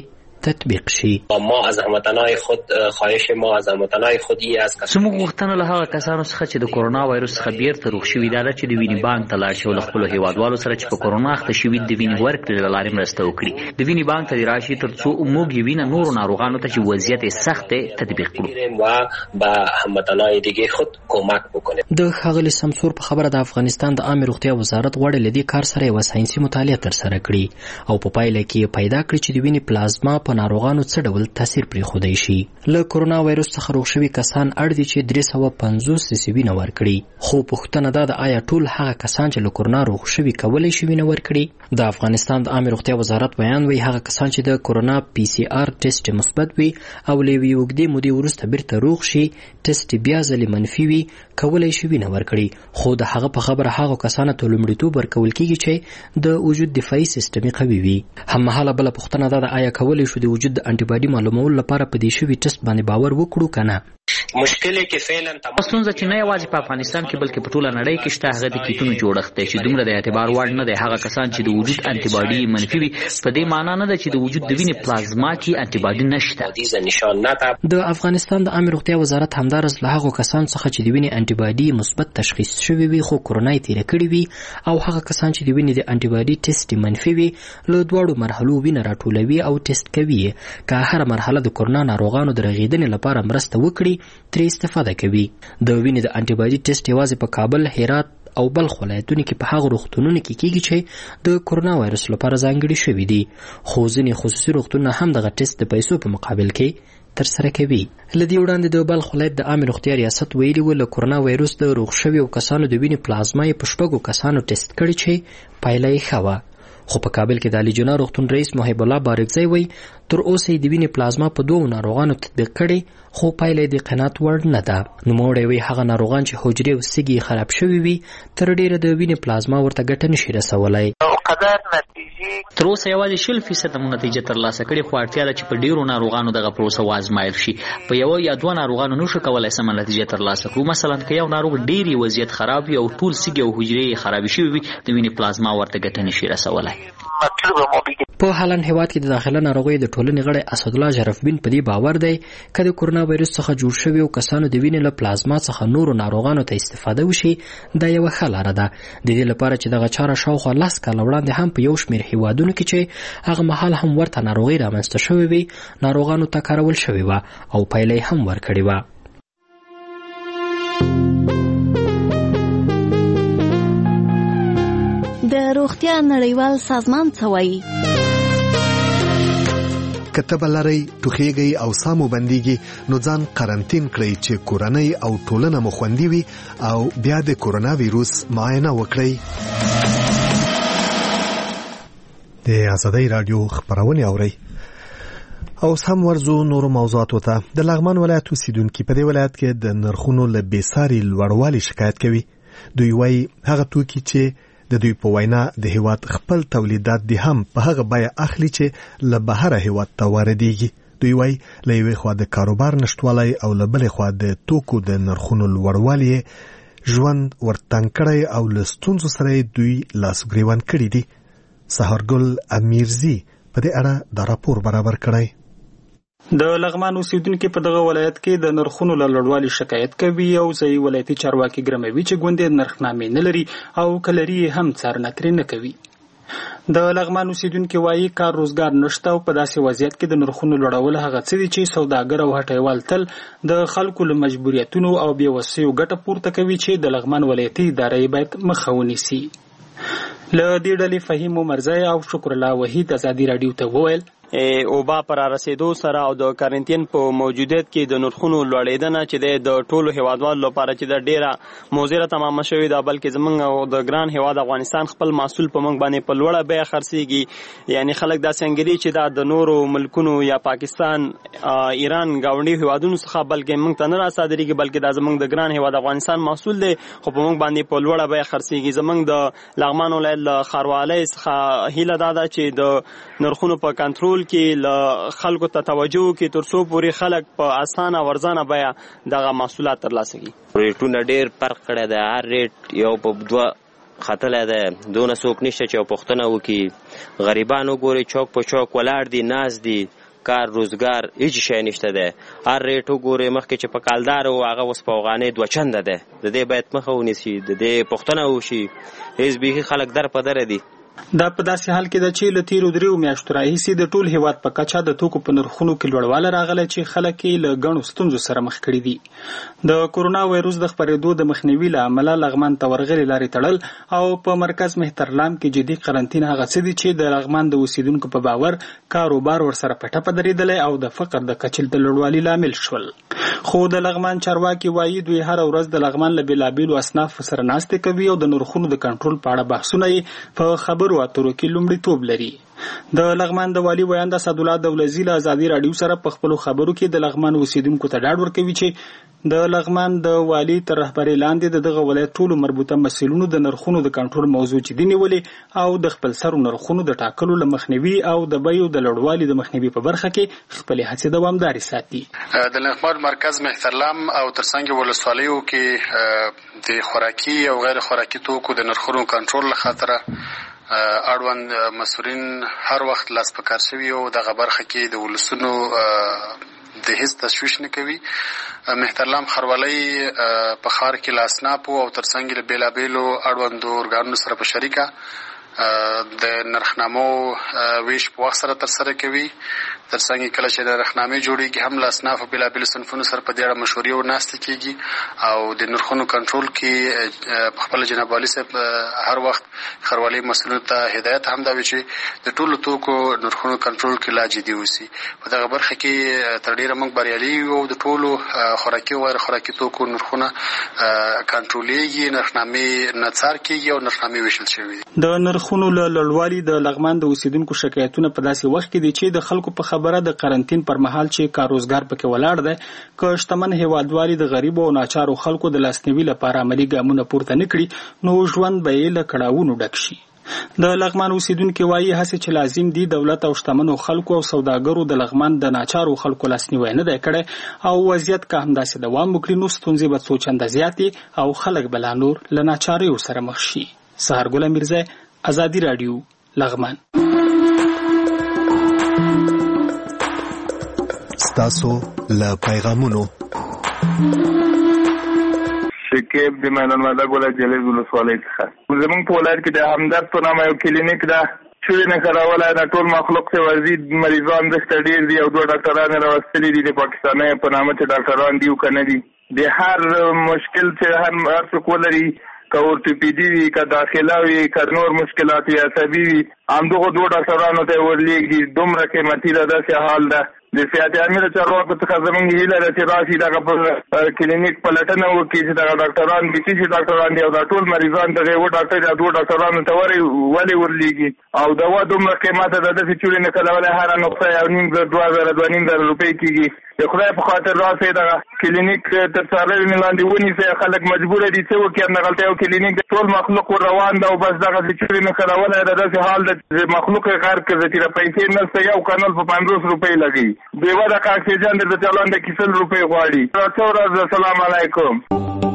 تطبیق شي. ما از هموطنای خود خواهش ما از هموطنای خود ای است که زموږ غوښتنه له هغه کسانو څخه چې د کورونا وایرس څخه بیرته روغ شوي دا ده چې د وینې بانک ته لاړ شي او له خپلو هیوادوالو سره چې په کورونا اخته شوي د وینې ورکړې له لارې مرسته وکړي. د وینې بانک ته دې راشي تر څو موږ یې وینه نورو ناروغانو ته چې وضعیت یې سخت دی تطبیق کړو و به هموطنای دیگه خود کمک بکنیم. د ښاغلي سمسور په خبره د افغانستان د عامه روغتیا وزارت غواړي له دې کار سره یوه ساینسي مطالعه ترسره کړي او په پایله کې پیدا کړي چې د وینې پلازما په ناروغانو څه ډول تاثیر پرېښودی شي. له کورونا وایرس څخه روغ شوي کسان اړ دي چې درې سوه پنځوس سیسي وینه ورکړي. خو پوښتنه دا ده آیا ټول هغه کسان چې له کورونا روغ شوي کولی شي وینه ورکړي؟ د افغانستان د عامه روغتیا وزارت بیان وایي هغه کسان چې د کورونا پی سی آر ټیسټ مثبت وي او له یوې اوږدې مودې وروسته بیرته روغ شي ټیسټ بیا ځلې منفي وي کولی شي وینه ورکړي. خو د هغه په خبره هغو کسانو ته لومړیتوب ورکول کېږي چې د وجود دفاعي سیستم یې قوي وي. هممهاله بله پوښتنه دا ده آیا کولی شو د وجود د انټي باډي معلومولو لپاره په دې شوي ټیسټ باندې باور وکړو که نه؟ مشکل کې فعلا ستونزه چې نه یوازې په افغانستان کې بلکې په ټوله نړۍ کې شته هغه د کیټونو جوړښت دی چې دومره د اعتبار وړ نه دی. هغه کسان چې د وجود انټي باډي منفي وي په دې معنا نه ده چې د وجود د وینې پلازما کې انټي باډي نشته. د افغانستان د عامه روغتیا وزارت همدارس له هغو کسانو څخه چې د وینې انټي باډي مثبت تشخیص شوي وي خو کورونا یې تېره کړې وي او هغه کسان چې د وینې د انټي باډي ټیسټ منفي وي له دواړو مرحلو وینه راټولوي او ټیسټ کوي. که هره مرحله د کورونا ناروغانو د رغېدنې لپاره مرسته وکړي ترې استفاده کوي. د وینې د انټي باډي ټیسټ یوازې په کابل، هرات او بلخ ولایتونو کې په هغو روغتونونو کې کېږي چې د کورونا وایرس لپاره ځانګړي شوي دي. خو ځینې خصوصي روغتونونه هم دغه ټیسټ د پیسو په مقابل کې ترسره کوي. له دې وړاندې د بلخ ولایت د عامه روغتیا ریاست ویلي و له کورونا وایرس د روغ شویو کسانو د وینې پلازما یې په شپږو کسانو ټیسټ کړي چې پایله یې ښه وه. خو په کابل کې د علي جناه روغتون رئیس محب الله بارکزی وایي تر اوسه یې د وینې پلازما په دوو ناروغانو تطبیق کړي خو پایله یې د قناعت وړ نه ده. نوموړی وایي هغه ناروغان چې حجرې او سږي خراب شوي وي تر ډیره د وینې پلازما ورته ګټه نشي رسولی. تر اوسه یوازې شل فیصده مو نتیجه ترلاسه کړې خو اړتیا ده چې په ډیرو ناروغانو دغه پروسه وازمایل شي. په یوه یا دوه ناروغانو نشو کولی سمه نتیجه ترلاسه کړو. مثلا که یو ناروغ ډیر یې وضعیت خراب وي او ټول سږي او حجرې یې خرابې شوي وي د وینې پلازما ورته ګټه نشي رسولی. په هالند هیواد کې د داخله ناروغیو د ټولنې غړی اسدالله ژرفبین په دې باور دی که د کورونا وایرس څخه جوړ شویو کسانو د وینې له پلازما څخه نورو ناروغانو ته استفاده وشي دا یوه ښه لاره ده. د دې لپاره چې دغه چاره شاوخوا لس کاله وړاندې هم په یو شمېر هیوادونو کې چې هغه مهال هم ورته ناروغۍ رامنځته شوې وي ناروغانو ته کارول شوې وه او پایله یې هم ورکړې وه. د روغتیا نړیوال سازمان څه وایي؟ که تبه لرئ، ټوخیږئ او ساه مو بندیږي نو ځان قرنطین کړئ چې کورنۍ او ټولنه مو خوندي وي او بیا د کورونا ویروس معاینه وکړئ. د ازادۍ راډیو خبرونه اورئ. او هم ورزو نورو موضوعاتو ته. د لغمان ولایت اوسیدونکي په دې ولایت کې د نرخونو له بېساري لوړوالي شکایت کوي. دوی وایي هغه توکي چې د دوی په وینا د هیواد خپل تولیدات دي هم په هغه بیه اخلي چې له بهره هیواد ته واردېږي. دوی وایي له یوې خوا د کاروبار نشتوالی او له بلې خوا د توکو د نرخونو لوړوالی ژوند ورتنګ کړی او له ستونزو سره دوی لاس ګریوان کړي دي. سهارګل امیرزي په دې اړه دا راپور برابر کړی. د لغمان اوسیدونکو په دغه ولایت کې د نرخونو له لوړوالي شکایت کوي او ځای ولایتي چارواکي ګرموي چې ګوندې نرخنامې نه لري او کلري هم څارنه ترې نه کوي. د لغمان اوسیدونکو وایي کار روزګار نشته او په داسې وضعیت کې د نرخونو لوړول هغه څه دي چې سوداګر او هټیوال تل د خلکو له مجبوریتونو او بېوسیو ګټه پورته کوي چې د لغمان ولایتي ادارې باید مخه ونیسي. له دې ډلې فهیم عمرزی او شکر الله وحید ازادي راډیو ته وویل اوبا پر رسیدو سره او د کارنټین په موجودیت کې د نرخونو لوړېدنه چې د ټولو هیوادوالو لپاره چې د ډیره موزیره تمامه شوې ده بلکې زمونږ او د ګران هیواد افغانستان خپل محصول په موږ باندې په لوړه بیه خرڅېږي. یعنی خلک داسې انګېري چې دا د نورو ملکونو یا پاکستان ایران ګاونډي هیوادونو څخه بلکې موږ ته نه راصادرېږي بلکې دا زمونږ د ګران هیواد افغانستان محصول دی خو په موږ باندې په لوړه بیه خرڅېږي. زمونږ د لغمان ولایت له ښاروالۍ څخه هیله دا ده چې د نرخونو په کنټرول کې له خلکو ته توجه وکړي تر څو پورې خلک په اسانه ورځانه بیه دغه محصولات ترلاسه کړي. ریټونه ډېر فرق کړی دی. هر ریټ یو په دوه ختلی دی. دونه څوک نشته چې یو پوښتنه وکړي. غریبان وګورئ چوک په چوک ولاړ دي، ناست دي، کار روزګار هیڅ شی نشته دی. هر ریټ وګورې مخکې چې په کالدار و هغه اوس په افغانۍ دوه چنده دی. د دې باید مخه ونیسي، د دې پوښتنه وشي. هیڅ بیخي خلک در په دره دي. دا په داسې حال کې ده چې له تیرو دریو میاشتو راهیسې د ټول هیواد په کچه د توکو په نرخونو کې لوړوالی راغلی چې خلک یې له ګڼو ستونزو سره مخ کړي دي. د کورونا وایروس د خپرېدو د مخنیوي له امله لغمان ته ورغلې لارې تړل او په مرکز مهترلام کې جدي قرنطین هغه څه دي چې د لغمان د اوسیدونکو په باور کاروبار ورسره په ټپه درېدلی او د فقر د کچې د لوړوالي لامل شول. خو د لغمان چارواکي وایي دوی هره ورځ د لغمان له بېلابېلو اصنافو سره ناستې کوي او د نرخونو د کنټرول په اړه بحثونه یې په خبرو اترو کې لومړیتوب لري. د لغمان د والي ویاند اسدالله دولزي له ازادي راډیو سره په خپلو خبرو کې د لغمان اوسیدونکو ته ډاډ ورکوي چې د لغمان د والي تر رهبرۍ لاندې د دغه ولایت ټولو مربوطه مسؤلینو د نرخونو د کنټرول موضوع جدي نیولې او د خپل سرو نرخونو د ټاکلو له مخنیوي او د بیو د لوړوالي د مخنیوي په برخه کې خپلې هڅې دوامدارې ساتي. د لغمان مرکز مهترلام او ترڅنګ ولسوالیو کې د خوراکي او غیر خوراکي توکو د نرخونو کنټرول لخاطر اړوند مسؤلین هر وخت لاس په کار شوي او دغه برخه کې د ولسونو د هیڅ تشویش نه کوي. مهترلام ښاروالۍ په ښار کې له اصنافو او ترڅنګ له بېلابېلو اړوندو ارګانونو سره په شریکه د نرخنامو ویش په وخت سره ترسره کوي. ترڅنګ کله چې د نرخنامې جوړېږي هم له اصنافو بېلابېلو صنفونو سره په دې اړه مشورې او ناستې کېږي او د نرخونو کنټرول کې په خپله جناب والي صاحب هر وخت ښاروالۍ مسؤلینو ته هدایت هم دا وي چې د ټولو توکو نرخونو کنټرول کې لا جدي اوسي. په دغه برخه کې تر ډېره موږ بریالي یو او د ټولو خوراکي او غیر خوراکي توکو نرخونه کنټرولېږي، نرخنامې نڅار کېږي او نرخنامې ویشل شوي دي. د نرخونو له لوړوالي د لغمان د اوسیدونکو شکایتونه په داسې وخت کې دي چې د خلکو په خبره د قرنطین پر مهال چې کار روزګار پکې ولاړ دی که شتمن هیوادوالي د غریبو او ناچارو خلکو د لاسنیوي لپاره عملي ګامونه پورته نه کړي نو ژوند به یې له کړاوونو ډک شي. د لغمان اوسیدونکي وایي هڅې چې لازم دي دولت او شتمنو خلکو او سوداګرو د لغمان د ناچارو خلکو لاسنیوی نه دی کړی او وضعیت که همداسې دوام وکړي نو ستونزې به څو چنده زیاتې او خلک به لا نور له ناچاریو سره مخ شي. سهارګل میرزا، ازادي راډیو، لغمان. ستاسو له پیغامونو شکیب د مینانواده ګوله جلیز ولسوالۍ څخه زموږ په ولایت کې د همدرد په نامه یو کلینیک ده چې نه کراوله د ټول مخلوق څخه وزید مریضان دلته ډېر دي او دوه ډاکټران راوستلي دي د پاکستاني په نامه چې ډاکټران دي او که نه دي د هر مشکل چې هر څوک ولري که اورتوپیدي وي که داخله وي که نور مشکلات وي عصبي وي همدغو دوه ډاکټرانو ته ورلیږدي. دومره قیمتي ده، داسې حال ده. د صحت عامه چارواکو څخه زموږ هیله ده چې راشي دغه په کلینیک پلټنه وکړي چې دغه ډاکټران بي سي سي ډاکټران دي او دا ټول مریضان دغه یو ډاکټر یا دوه ډاکټرانو ته ولې ورلیږي او دوا دومره قیمته ده داسې چورې نه کولای هره نقطه یو نیم زر دوه زره دوه نیم زره روپۍ کېږي. د خدای په خاطر راسئ دغه کلینیک تر څارنې لاندې ونیسئ. خلک مجبوره دي څه وکړي همدغلته یو کلینیک ټول مخلوق ور روان ده او بس دغسې چورې نه کولای ده. داسې حال ده چې مخلوق یې غر کړه چې پیسې نشته یو کانال په پنځوس روپۍ لګوي. بیوه دغه اکسیجن د چالان د کیسل روپۍ غواړي. څو ورځ السلام علیکم.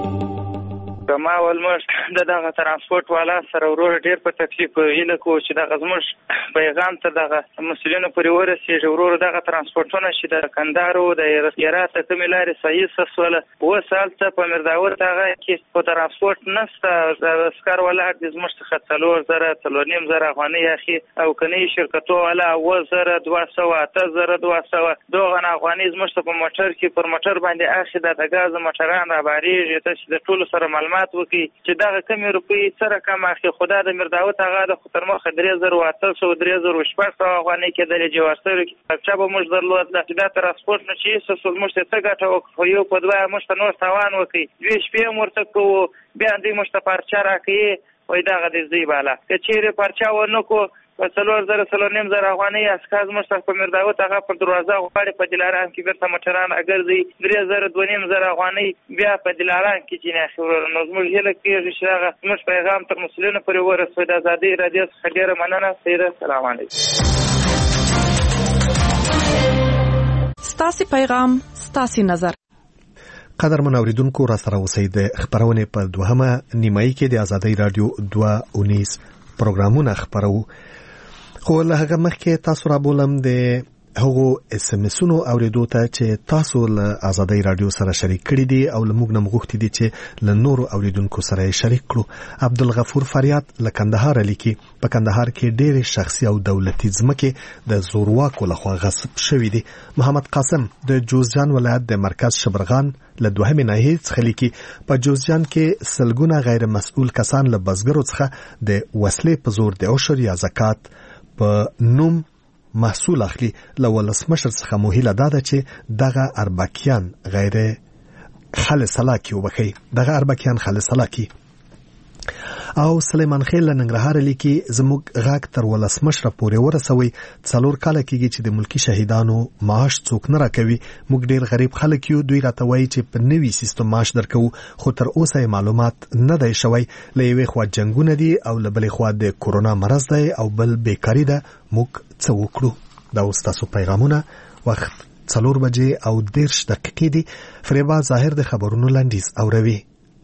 ما ولمش د دغه ترانسپورت والا سره ورور ډیر په تکلیف هیله کو چې دغه زموږ پیغام ته دغه مسؤلینو پورې ورسېږي ورور دغه ترانسپورتونه چې د کندهار او د هرات ته کومې لارې صحیح سسوله اوس هلته په میرداود هغه کې په ترانسپورت نشته. د عسکر ولاړ دي زموږ څخه څلور زره څلور نیم زره افغانۍ اخي او کني شرکتو والا اوه زره دوه سوه اته زره دوه سوه دغه افغانۍ زموږ ته په موټر کې پر موټر باندې اخي د ګاز موټران راباریږي ته چې د ټولو سره معلومات وکړي چې دغه کمې روپۍ سره کم اخلي. خو دا د میرداود هغه د خو تر مخه درې زره اته سوه درې زره شپږ سوه افغانۍ کېدلې جوارسرو کې چا به موږ درلوده چې دا ترانسپورت نه چې هېڅ اصول موږ ته څه ګټه وکړو یو په دوه موږ ته نور تاوان وکړي دوې شپې هم ورته کوو بیا دوی موږ ته پارچه راکوي وایي دغه د زوی بالا که چیرې پارچه ونه کړو په څلور زره څلور نیم زره افغانۍ اسکا زموږ څخه په میرداود هغه پر دروازه غواړي په دلارام کې بیرته موټران اګرځي درې زره دوه نیم زره افغانۍ بیا په دلارام کې چې نه نو زموږ هیله کېږي چې هغه زموږ پیغام تر مسؤلینو پورې ورسوي. د ازادۍ راډیو څخه ډېره مننه. سیده سلام علیکم. ستاسې پیغام ستاسې نظر. قدرمن اوریدونکو را سره اوسئ. د خبرونې په دوهمه نیمایي کې د ازادۍ راډیو دوه اونیز پروګرامونه خبرو. خو له هغه مخکې تاسو را بولم د هغه اس ام اسونو اوریدو ته چې تاسو له آزادۍ رادیو سره شریک کړی دي او له موږ نه مغوښتي دي چې له نورو اوریدونکو سره شریک کړو. عبدالغفور فریاد له کندهار لیکي په کندهار کې ډېر شخصي او دولتي ځمکې د زورواکو لخوا غصب شوې دي. محمد قاسم د جوزجان ولایت د مرکز شبرغان له دوهمې ناحیې څخه لیکي په جوزجان کې سلګونه غیر مسؤل کسان له بزګرو څخه د وسلې په زور د عشر یا زکات په نوم محصول اخلي. له ولسمشر څخه مو هیله ده چې دغه اربکیان غیر خالص لاکی وبخي دغه اربکیان خالص لاکی. او سلیمان خیل له ننګرهار لیکي زموږ غاک تر ولسمشر پورې ورسوي. څلور کاله کېږي چې د ملکی شهیدانو معاش څوک نه راکوي. موږ ډیر غریب خلک یو. دوی راته وایي چې په نوي سیستم معاش درکو خو تر اوسه معلومات نه دی شوی. له یوې خوا جنگونه دي او له بلې خوا د کورونا مرض دی او بل بیکاری ده. موږ څه وکړو؟ دا اوس تاسو پیغامونه. وخت څلور بجې او دېرش دقیقې دي. فریبا ظاهر د خبرونو لنډیز اوروي.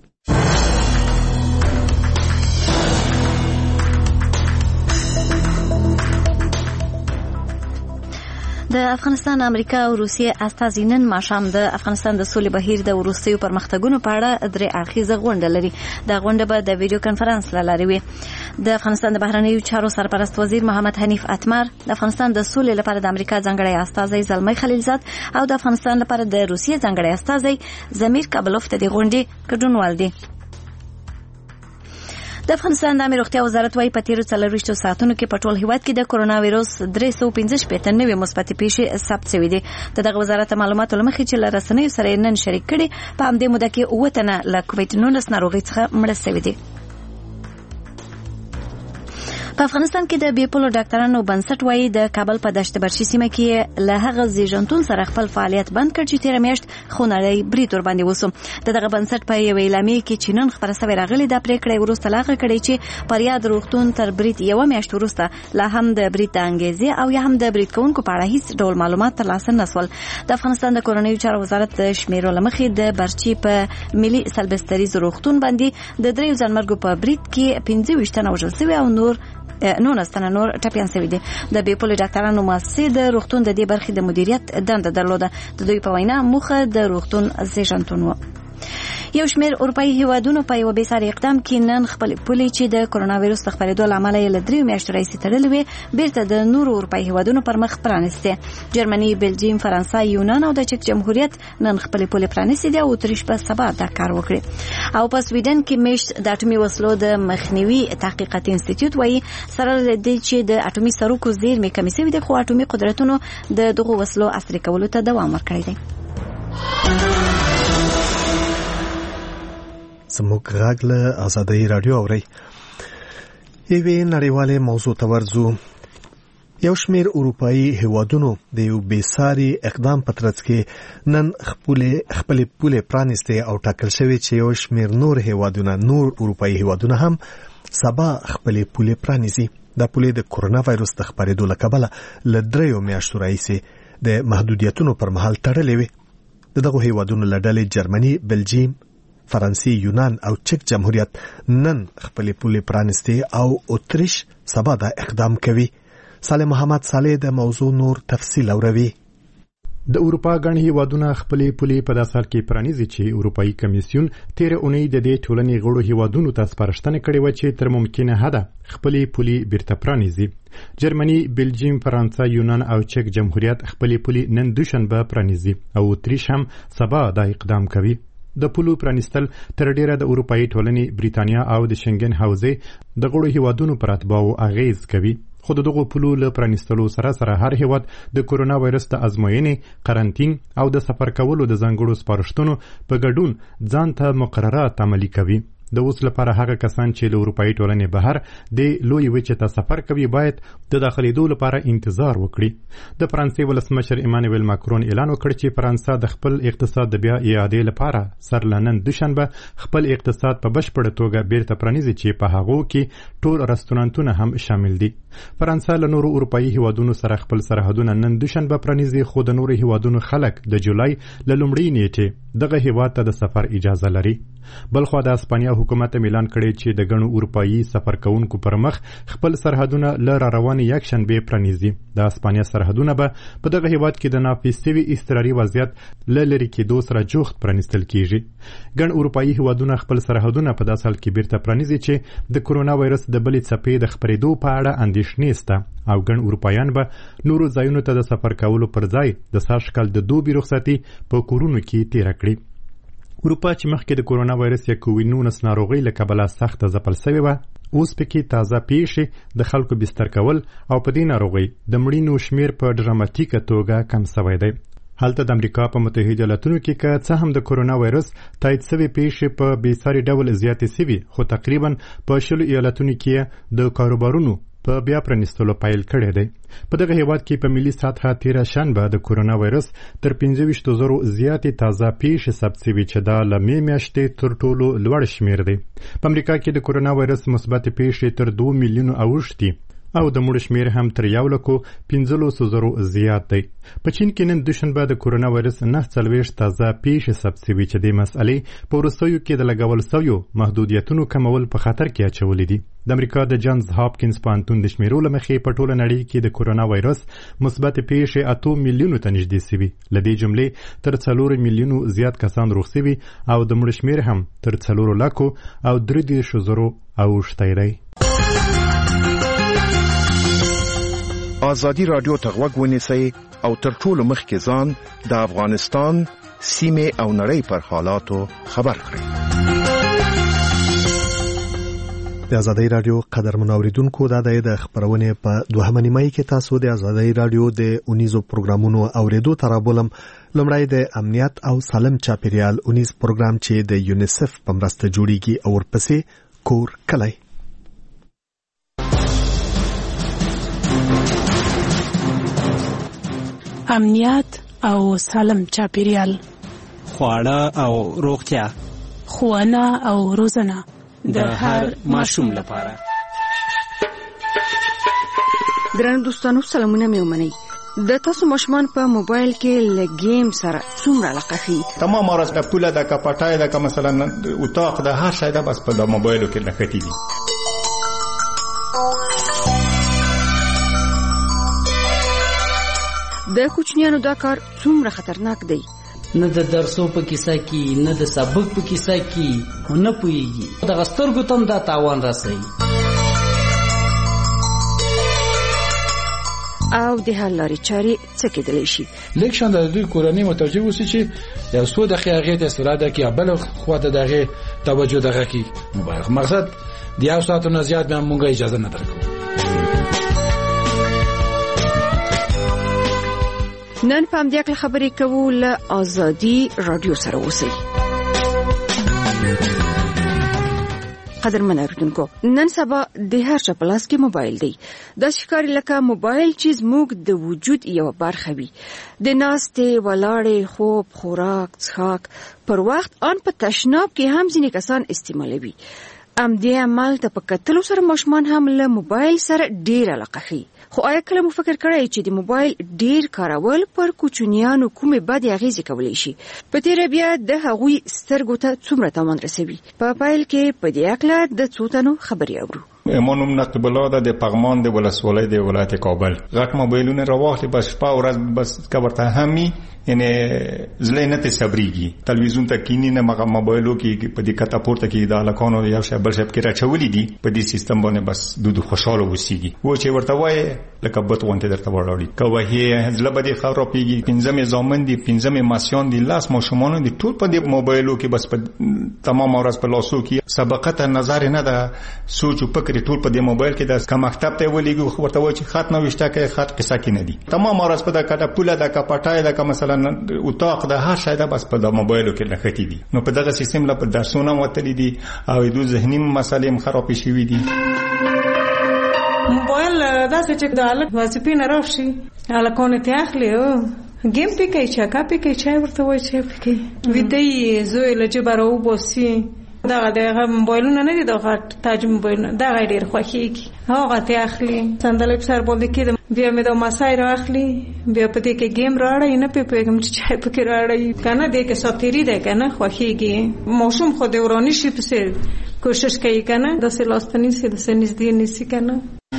د افغانستان، امریکا او روسیې استازي نن ماښام د افغانستان د سولې بهیر د وروستیو پرمختګونو په اړه درې اړخیزه غونډه لري. دا غونډه به د ویډیو کنفرانس له لارې وي. د افغانستان د بهرنیو چارو سرپرست وزیر محمد حنیف اتمر، د افغانستان د سولې لپاره د امریکا ځانګړی استازی زلمی خلیلزاد او د افغانستان لپاره د روسیې ځانګړی استازی زمیر کابلوف ته د غونډې ګډونوال دي. د افغانستان د عامه روغتیا وزارت وايي په تیرو څلورویشتو ساعتونو کې په ټول هیواد کې د کورونا وایروس درې سوه پنځه شپېته نوې مثبتې پیښې ثبت شوې دي. د دغه وزارت معلوماتو له مخې چې له رسنیو سره نن شریک کړي په همدې موده کې اووه تنه له کوویډ نولس ناروغۍ څخه مړه شوي دي. په افغانستان کې د بیپولو ډاکټرانو بنسټ وايي د کابل په دشت برشي سیمه کې له هغه زیږنتون سره خپل فعالیت بند کړ چې تیر میاشت خونړی برید ور باندې وسو. د دغه بنسټ په یو اعلامیه کې چې نن خبره شوې راغلي د پریکړې وروسته لاغه کړي چې پر یاد روغتون تر برید یو میاشت وروسته لا هم د برید د انګیزې او یا هم د برید کوونکو په اړه هیڅ ډول معلومات ترلاسه نسول. د افغانستان د کورنیو چارو وزارت د شمیرو لمخې د برچی په ملي سلبستریز روغتون باندې د دریو ځانمرګو په برید کې پنځه ویشت تنه وژل شوي او نور نونس تنه نور ټپیان شوي دي. د بیپولو ډاکټرانو مؤسسې د روغتون د دې برخې د مدیریت دنده درلوده. د دوی په وینا موخه د روغتون زیږنتون و. یو شمېر اروپایي هیوادونو په یو بېساري اقدام کې نن خپل پولې چې د کورونا وایروس د خپرېدو له امله یې له دریو میاشتو راهیسې تړلې وې بیرته د نورو اروپایي هیوادونو پر مخ پرانیستې. جرمني، بلجیم، فرانسه، یونان او د چک جمهوریت نن خپلې پولې پرانیستې دي او اتریش به سبا دا کار وکړي. او په سویډن کې میشت د اټومي وسلو د مخنیوي تحقیقاتي انسټیټیوټ وایي سره له دې چې د اټومي سرکو زیرمې کمې شوې دي خو اټومي قدرتونو د دغو وسلو عصري کولو ته دوام ورکړی دی. زموږ غږ له آزادۍ رادیو اوري. یوې نړیوالې موضوع ته ورځو. یو شمېر اروپایي هیوادونو د یو بېساري اقدام په ترڅ کې نن خپلې خپلې پولې پرانیستې او ټاکل شوې چې یو شمېر نور هیوادونه نور اروپایي هیوادونه هم سبا خپلې پولې پرانیزي. دا پولې د کورونا وایروس د خپرېدو له کبله له دریو میاشتو راهیسې د محدودیتونو پر مهال تړلې وې. د دغو هیوادونو له ډلې جرمني، بلجیم، فرانسې، یونان او چک جمهوریت نن خپلې پولې پرانیستې او اتریش سبا دا اقدام کوي. صالح محمد صالح د موضوع نور تفصیل اوروي. د اروپا ګڼ هیوادونه خپلې پولې په داسې حال کې پرانیزي چې اروپایي کمیسیون تېره اونۍ د دې ټولنې غړو هیوادونو ته سپارښتنه کړې وه چې تر ممکنه حده خپلې پولې بیرته پرانیزي. جرمني، بلجیم، فرانسه، یونان او چک جمهوریت خپلې پولې نن دوشنبه پرانیزي او اتریش هم سبا دا اقدام کوي. د پولو پرانیستل تر ډیره د اروپایي ټولنې، بریتانیا او د شنګن حوزې د غړو هیوادونو پر اتباعو اغیز کوي. خو د دغو پولو له پرانیستلو سره سره هر هیواد د کورونا وایرس د ازموینې، قرنطین او د سفر کولو د ځانګړو سپارښتنو په ګډون ځان ته مقررات عملي کوي. د اوس لپاره هغه کسان چې له اروپایي ټولنې بهر د لوی وچې ته سفر کوي باید د داخلېدو لپاره انتظار وکړي. د فرانسې ولسمشر ایمانویل ماکرون اعلان وکړ چې فرانسه د خپل اقتصاد د بیا اعادې لپاره سر له نن دوشنبه خپل اقتصاد په بشپړه توګه بیرته پرانیزي چې په هغو کې ټول رستورانتونه هم شامل دي. فرانسه له نورو اروپایي هیوادونو سره خپل سرحدونه نن دوشنبه پرانیزي خو د نورو هیوادونو خلک د جولای له لومړۍ نیټې دغه هیواد ته د سفر اجازه لري. بلخوا د اسپانیا حکومت اعلان کړی چې د غنو اروپایي سفر کوونکو پر مخ خپل سرحدونه ل را روان یک شنبه پرانیزي. د اسپانیا سرحدونه به په دغه هیواد کې د نافذ شوي اضطراري وضعیت ل لري کېدو سره جوخت پرانیستل کیږي. ګڼ اروپایي هیوادونه خپل سرحدونه په داسې حال کې بیرته پرانیزي چې د کورونا وایرس د بلې څپې د خپرېدو په اړه اندېښنې شته او ګڼ اروپایان به نورو ځایونو ته د سفر کولو پر ځای د سږ کال د دوبي رخصتي په کورونو کې تېره کړي. اروپا چې مخکې د کورونا وایرس یا کووید نولس ناروغۍ له کبله سخته ځپل سوې وه، اوس پکې تازه پیښې د خلکو بستر کول او په دې ناروغۍ د مړینو شمیر په ډراماتیکه توګه کم سوی دی. هلته د امریکا په متحده ایالاتونو کې که څه هم د کورونا وایرس تایید سوي پیښې په بېساري ډول زیاتې سوي، خو تقریبا په شلو ایالتونو کې د کاروبارونو په بیا پرانیستلو پیل کړی دی. په دغه هیواد کې په ملي سطحه تیره شنبه د کورونا وایرس تر پنځه ویشت زرو زیاتې تازه پیښې ثبت سوي چې دا له مې میاشتې تر ټولو لوړ شمیر دی. په امریکا کې د کورونا وایرس مثبت پیښې تر دوه میلیونو اوښتي او د مړو شمیر هم تر یو لکو پنځلس زرو زیات دی. په چین کې نن دوشنبه د کورونا وایرس نهه څلوېښت تازه پیښې ثبت سوي چې د مسئلې په وروستیو کې د لګول سویو محدودیتونو کمول په خطر کې اچولي دي. د امریکا د جانز هاپکینز پوهنتون د شمیرو له مخې په ټوله نړۍ کې د کورونا وایرس مثبت پیښې اته میلیونو ته نږدې سوي. له دې جملې تر څلور میلیونو زیات کسان روغ سوي او د مړو شمیر هم تر څلورو لکو او درې دېرشو زرو اوښتی دی. آزادی رادیو ته غوږ ونیسئ او تر ټولو مخکې ځان د افغانستان سیمې او نړۍ پر حالاتو خبر کړئ. د آزادی رادیو قدرمن اوریدونکو، دا د خبرونې په دوهمه نیمه کې تاسو د آزادی رادیو د اونیزو پروګرامونو اوریدو ترابولم. لومړی د امنیت او سالم چاپیریال اونیز پروګرام چې د یونیسف په مرسته جوړیږي او ورپسې کور کلی. امنیت او سالم چاپیریال، خواړه او روغتیا، ښوونه او روزنه د هر ماشوم لپاره. درنو دوستانو، سلامونه مې ومنئ. د تاسو ماشومان په موبایل کې له گیم سره څومره علاقه ښیي؟ تمام ورځ د پوله د کپټای د مثلا اتاق د هر شی د بس په د موبایلو کې لکټي دي. د کوچنیانو دا کار څومره خطرناک دی؟ نه د درسو په کیسه کې، نه د سبق په کیسه کې نه پوهیږي. د سترګو تم دا تاوان رسوي. او د حل لارې چارې څه کېدلی شي؟ لږ شان د دوی کورنۍ متوجه اوسي چې یو څو دقیقې هغې ته استراحت کړي، بله خوا ته د هغې توجه دغه کړي موبایل. مقصد د یو ساعت نه زیات به موږ اجازه نه درکوو. نن په همدې اړه خبرې کوو له آزادي رادیو سره. اوسئ قدرمن اوریدونکو، نن سبا د هر چا په لاس کې موبایل دی. دا ښکاري لکه موبایل چې زموږ د وجود یوه برخه وي. د ناستې، ولاړې، خوب، خوراک، څښاک پر وخت ان په تشناب کې هم ځینې کسان استعمالوي. همدې عمل ته په کتلو سره ماشومان هم له موبایل سره ډېر علاقه ښیي. خو آیا کله مو فکر کړی چې د موبایل ډیر کارول پر کوچنیانو کومې بدې اغیزې کولی شي؟ په تیره بیا د هغوی سترګو ته څومره تاوان رسوي؟ په پیل کې په دې اړه د څو تنو خبرې اورو. امانم نقیب الله ده د پغمان د ولسوالۍ د ولایت کابل. غټ موبایلونه راواخلي بس شپه او ورځ بس کورته همي، یعنی زله نه ته صبرېږي. تلویزیون ته کینی نه مغه موبایلو کې په دې کته پورته کې د الکانو یو شی بل شی کې راچولې دي. په دې سیستم باندې بس دودو خوشاله وسیږي. و چې ورته وای لکه بت وانته درته وړاړي کوه هي زله به دې خبرو پیږي. پنځمه زامن دي، پنځمه ماسیان دي، لاس ماشومان دي، ټول په دې موبایلو کې بس په تمام ورځ په لاسو کې. سبقت نظر نه ده، سوچ او فکر ټول په دې موبایل کې د کم مکتب ته ولېږي. خو ورته وای چې خط نه وشته کې خط قصه کې نه دي. تمام ورځ په د کټه پوله د کپټای د مثلا اتاق د هر شی د بس په د موبایلو کې لکټي دي. نو په دغه سیستم لا په درسونه وتلی دي او د ذهني مسالې هم خراب شوي دي. موبایل داسې چې د الک وظیفې نه راوشي، الکونه ته اخلي او گیم پکې چاکا پکې چای ورته وای چې پکې ویدي زوی لجبر او بوسي. دا د موبایلونه نه دي، دا غټ تاج موبایل دا غیر خوخيږي. هغه ته اخلي صندلی په سر باندې کې بیا مې د مسای راخلی بیا په دې کې گیم راړی نه په پیغام چې چای پکې راړی کنه دې کې ساتيري ده کنه خوخيږي موسم خو د ورانی شي په کوشش کوي کنه د سلاستنی سي د سنځدي نسی کنه.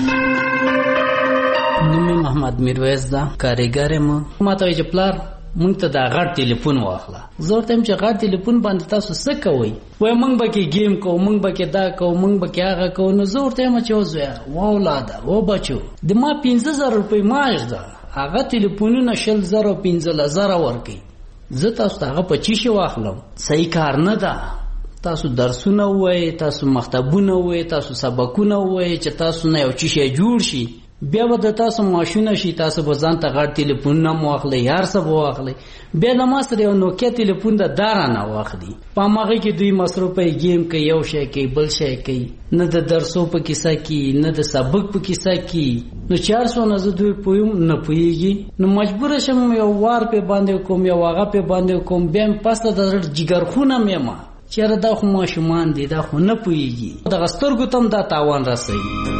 نومي محمد میرویس دا کاریګر ما ماته چې پلار مونږ ته دا غټ ټلیفون واخله زه ورته چې غټ ټلیفون باندې تاسو څه کوئ وای مونږ به کې گیم کوو مونږ به کې دا کوو مونږ به کې هغه کوو. نو زه ورته چې وزویا واولاده و بچو د ما پنځه زره روپۍ معاش ده هغه ټلیفونونه شل زره پنځه زره ورکوي زه تاسو ته هغه په چی شي واخلم صحیح کار نه ده. تاسو درسونه وای تاسو مکتبونه وای تاسو سبقونه وای چې تاسو نه یو چی شي جوړ شي بیا به د تاسو ماشونه شي تاسو به ځان ته غټ ټلیفون نه واخلئ هر څه به واخلئ بیا د ما سره یو نوکیا ټلیفون د داره نه واخلي په هماغې کې دوی مصروفه گیم کوي یو شی کوي بل شی کوي نه د درسو په کیسه کې نه د سبق په کیسه کې نو چار سو نه زه دوی پویم نه پوهېږي نو مجبوره شم یو وار پې باندې کوم یو هغه پې باندې کوم بیا مې پسته د زړه جګرخونه مې ما چېرې دا خو ماشومان دي دا خو نه پوهېږي دغه سترګو ته هم دا تاوان رسوي.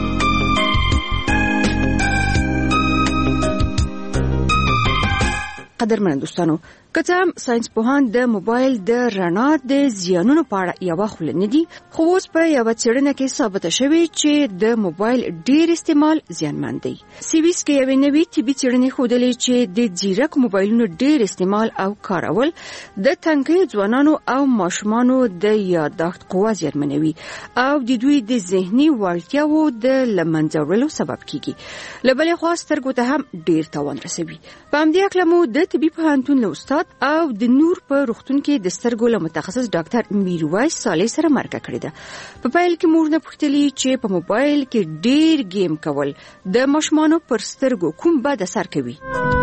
قدرمن دوستانو که څه هم ساينس پوهان د موبایل د رڼا د زیانونو په اړه یوه خوله نه دي خو اوس په یوه څېړنه کې ثابته شوې چې د موبایل ډېر استعمال زیانمن دی. سیویس کې یوې نوې طبي څېړنې ښودلې چې د ځیرک موبایلونو ډېر استعمال او کارول د تنکیو ځوانانو او ماشومانو د یادښت قوه زیانمنوي او د دوی د ذهني وړتیاوو د له منځه وړلو سبب کیږي. له بلې خوا سترګو ته هم ډېر تاوان رسوي. په همدې هکله مو د طبي پوهنتون له استاد او د نور په روغتون کې د سترګو له متخصص ډاکټر میرویس صالح سره مرکه کړې ده. په پیل کې موږ نه پوښتلي چې په موبایل کې ډېر گیم کول د ماشومانو پر سترګو کوم بد اثر کوي.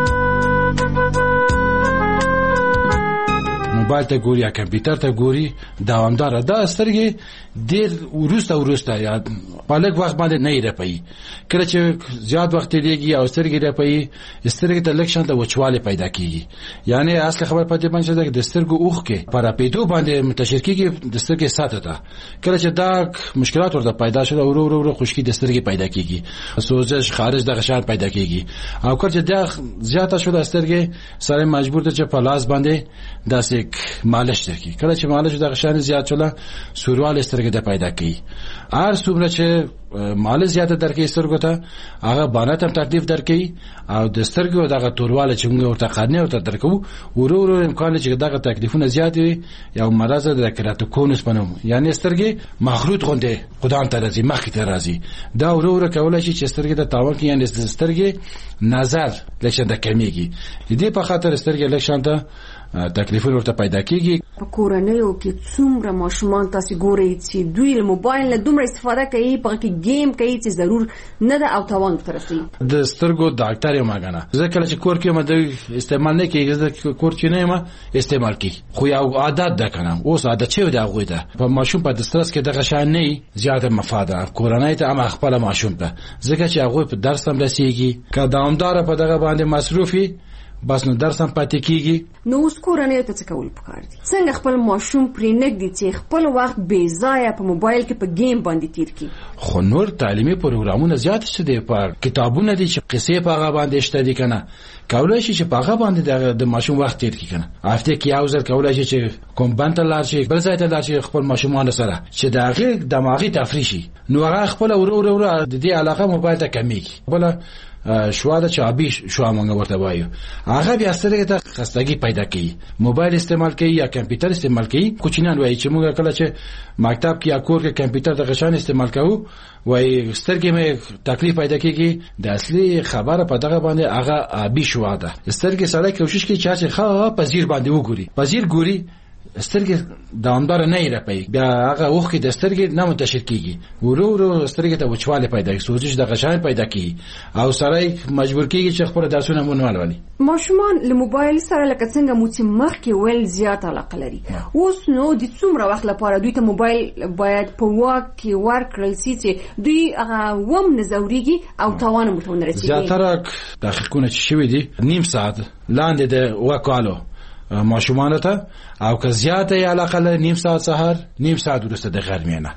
موبایل ته ګوري یا کمپیوټر ته ګوري دوامدار دا سترګې ډېر ورسته ورسته یا په لږ وخت باندې نه رپي کله چې زیات وخت دیږي او سترګې رپي سترګې ته لږ شانته وچواله پیدا کیږي یعنی اصل خبر پاتې باندې د سترګو اوخ کې پر پیدو باندې منتشر کیږي د سترګې ساته ده کله چې دا مشکلات ورته پیدا شول ورو ورو ورو خشکي د سترګې پیدا کیږي سوزش خارج د غشان پیدا کیږي او کله چې دا زیاته شول سترګې سره مجبور ده چې په لاس باندې داسې مالش کوي کله چې مالش د غشان زیات شول سوروال سترګې د پیدا کوي هر څومره چې مالش زیاته درکې سترګو ته هغه باندې هم تکلیف درکې او د سترګو دغه تورواله چې موږ ورته قرنه ورته درکو ورو ورو امکان چې دغه تکلیفونه زیات وي یا مرز د کراتوکونس پنوم یعنی سترګې مخروط غونډه خدان ته راځي مخې ته راځي دا ورو ورو کولای شي چې سترګې د تاوان کې یعنی سترګې نظر لکه د کمیږي دې په خاطر سترګې لکه تکلیفونه ورته پیدا کیږي. په کورنیو کې څومره ماشومان تاسو ګورئ چې دوی له موبایل نه دومره استفاده کوي په کې گیم کوي چې ضرور نه ده او تاوان ترسي. د سترګو ډاکټر یې ماګنه ځکه چې کور کې مده استعمال نه کیږي ځکه کور کې نه ما استعمال کی خو یو عادت ده کنه اوس عادت چې دا غوي ده په ماشوم په دسترس کې دغه شان نه زیاته مفاده کورنۍ ته هم خپل ماشوم ته ځکه چې هغه په درس هم رسیږي که دوامدار په دغه باندې مصروفي بس نو درس هم پاتې کیږي. نو اوس کورنۍ ته څه کول پکار دي څنګه خپل ماشوم پرې نګدي چې خپل وخت بې ځایه په موبایل کې په گیم باندې تیر کړي. خو نور تعلیمي پروګرامونه زیات څه دي په کتابونه دي چې قصې په هغه باندې شته دي کنه کولای شي چې په هغه باندې د ماشوم وخت تیر کړي کنه هفته کې یو ځل کولای شي چې کوم بنت لار شي بل ځای ته لار شي خپل ماشومان سره چې د هغه دماغي تفریح شي نو هغه خپل ورو ورو د دې علاقه موبایل ته کمیږي بل شوا د چابي شوا مونږ ورته وایو هغه بیا سترګې ته خستګي پیدا کوي موبایل استعمال کوي یا کمپیوټر استعمال کوي کوچینان وایي چې موږ کله چې مکتب کې یا کور کې کمپیوټر د غشان استعمال کوو وایي سترګې مې تکلیف پیدا کیږي د اصلي خبره په دغه باندې هغه ابي شوا ده سترګې سره کوشش کوي چې ښه پذیر باندې وګوري پذیر ګوري سترګې دوامدار نه رپي بیا هغه وخت کې د سترګې نه منتشر کیږي ورو ورو سترګې ته وچواله پیدا کیږي سوزش د غشان پیدا کیږي او سره مجبور کیږي چې خپل درسونه مونږ ولولي. ماشومان له موبایل سره لکه څنګه مو چې مخ کې ول زیات علاقه لري اوس نو د څومره وخت لپاره دوی ته موبایل باید په واک کې ورکړل شي چې دوی هغه وم نزوريږي او تاوان متون رسیږي. زیاتره دقیقونه چې شوي دي نیم ساعت لاندې د واکالو ماشومان ته او که زیاته علاقه لري نیم ساعت سحر نیم ساعت وروسته د غرمې نه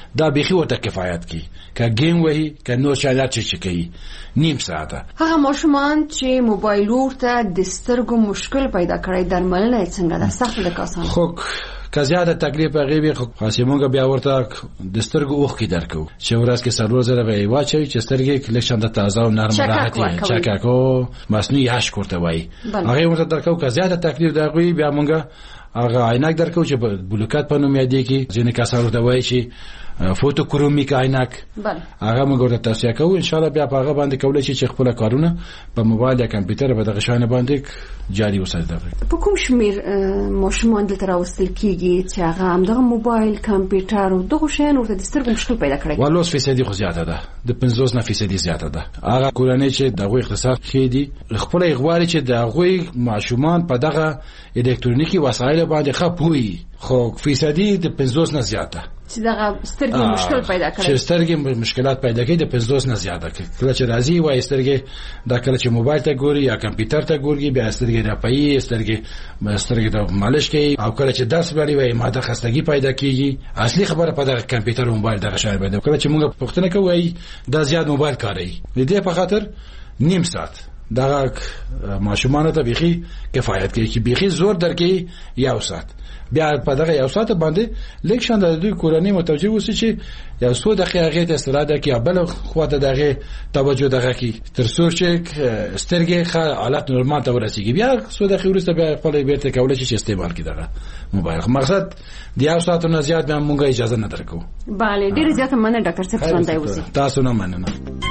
دا بيخي ورته کفایت کی که گیم وهي که نور شایدات چې کوي نیم ساعته. هغه ماشومان چې موبایل ورته د سترګو مشکل پیدا کړی درملنه څنګه ده سخت ده کاسان خو که زیاده تکلیف هغه خو خاصه مونږ بیا ورته د سترګو اوخ کې درکو چې ورځ کې سر ورځ راوي واچي چې سترګې کلیشن د تازه او نرم راحتي چکاکو مصنوعي عشق ورته وای هغه ورته درکو که زیاده تکلیف دغه بیا مونږ هغه عینک درکو چې بلوکات په نوم یادې کې ځینې کسان ورته وای چې فوټو کرومیک عینک بله هغه موږ ورته توصیه کوو ان شاء الله بیا په هغه باندې کولای شي چې خپل کارونه په موبایل یا کمپیوټر په دغه شان باندې جاري وساتي. په کوم شمیر ماشومان دلته راوستل کیږي چې هغه همدغه موبایل کمپیوټر او دغه شیان ورته د سترګو مشکل پیدا کړي؟ والله فیصدي خو زیاته ده د پنځوس نه فیصدي زیاته ده. هغه کورنۍ چې دغه اختصاص خېدي خپل اغواري چې دغه ماشومان په دغه الکترونیکي وسایل باندې خپوي خو فیصدي د پنځوس نه زیاته چې دغه سترګې مشکل پیدا کړي چې سترګې مشکلات پیدا کوي د پنځوس نه زیاته کله چې راځي وای سترګې دا کله چې موبایل ته ګوري یا کمپیوټر ته ګوري بیا سترګې راپي سترګې سترګې ته مالش کوي او کله چې درس لري وای ماده خستګي پیدا کیږي. اصلي خبره په دغه کمپیوټر او موبایل دغه شای باندې کله چې موږ پوښتنه کوي دا زیات موبایل کاروي د دې په خاطر نیم ساعت دغه ماشومان ته بيخي کفایت کوي چې بيخي زور درکې یو ساعت بیا په دغه یو ساعت باندې لیکشن د دوی کورنۍ متوجه وسی چې یو څو دقیقې د استراحت کې بل خواته دغه توجه دغه کې تر څو چې سترګې ښه حالت نورمال ته ورسیږي بیا څو دقیقې وروسته بیا خپل بیرته کولای شي چې استعمال کړي دغه موبایل. مقصد د یو ساعت نه زیات به موږ اجازه نه درکو. bale ډیر زیات مننه ډاکټر صاحب څنګه اوسئ. تاسو نه مننه.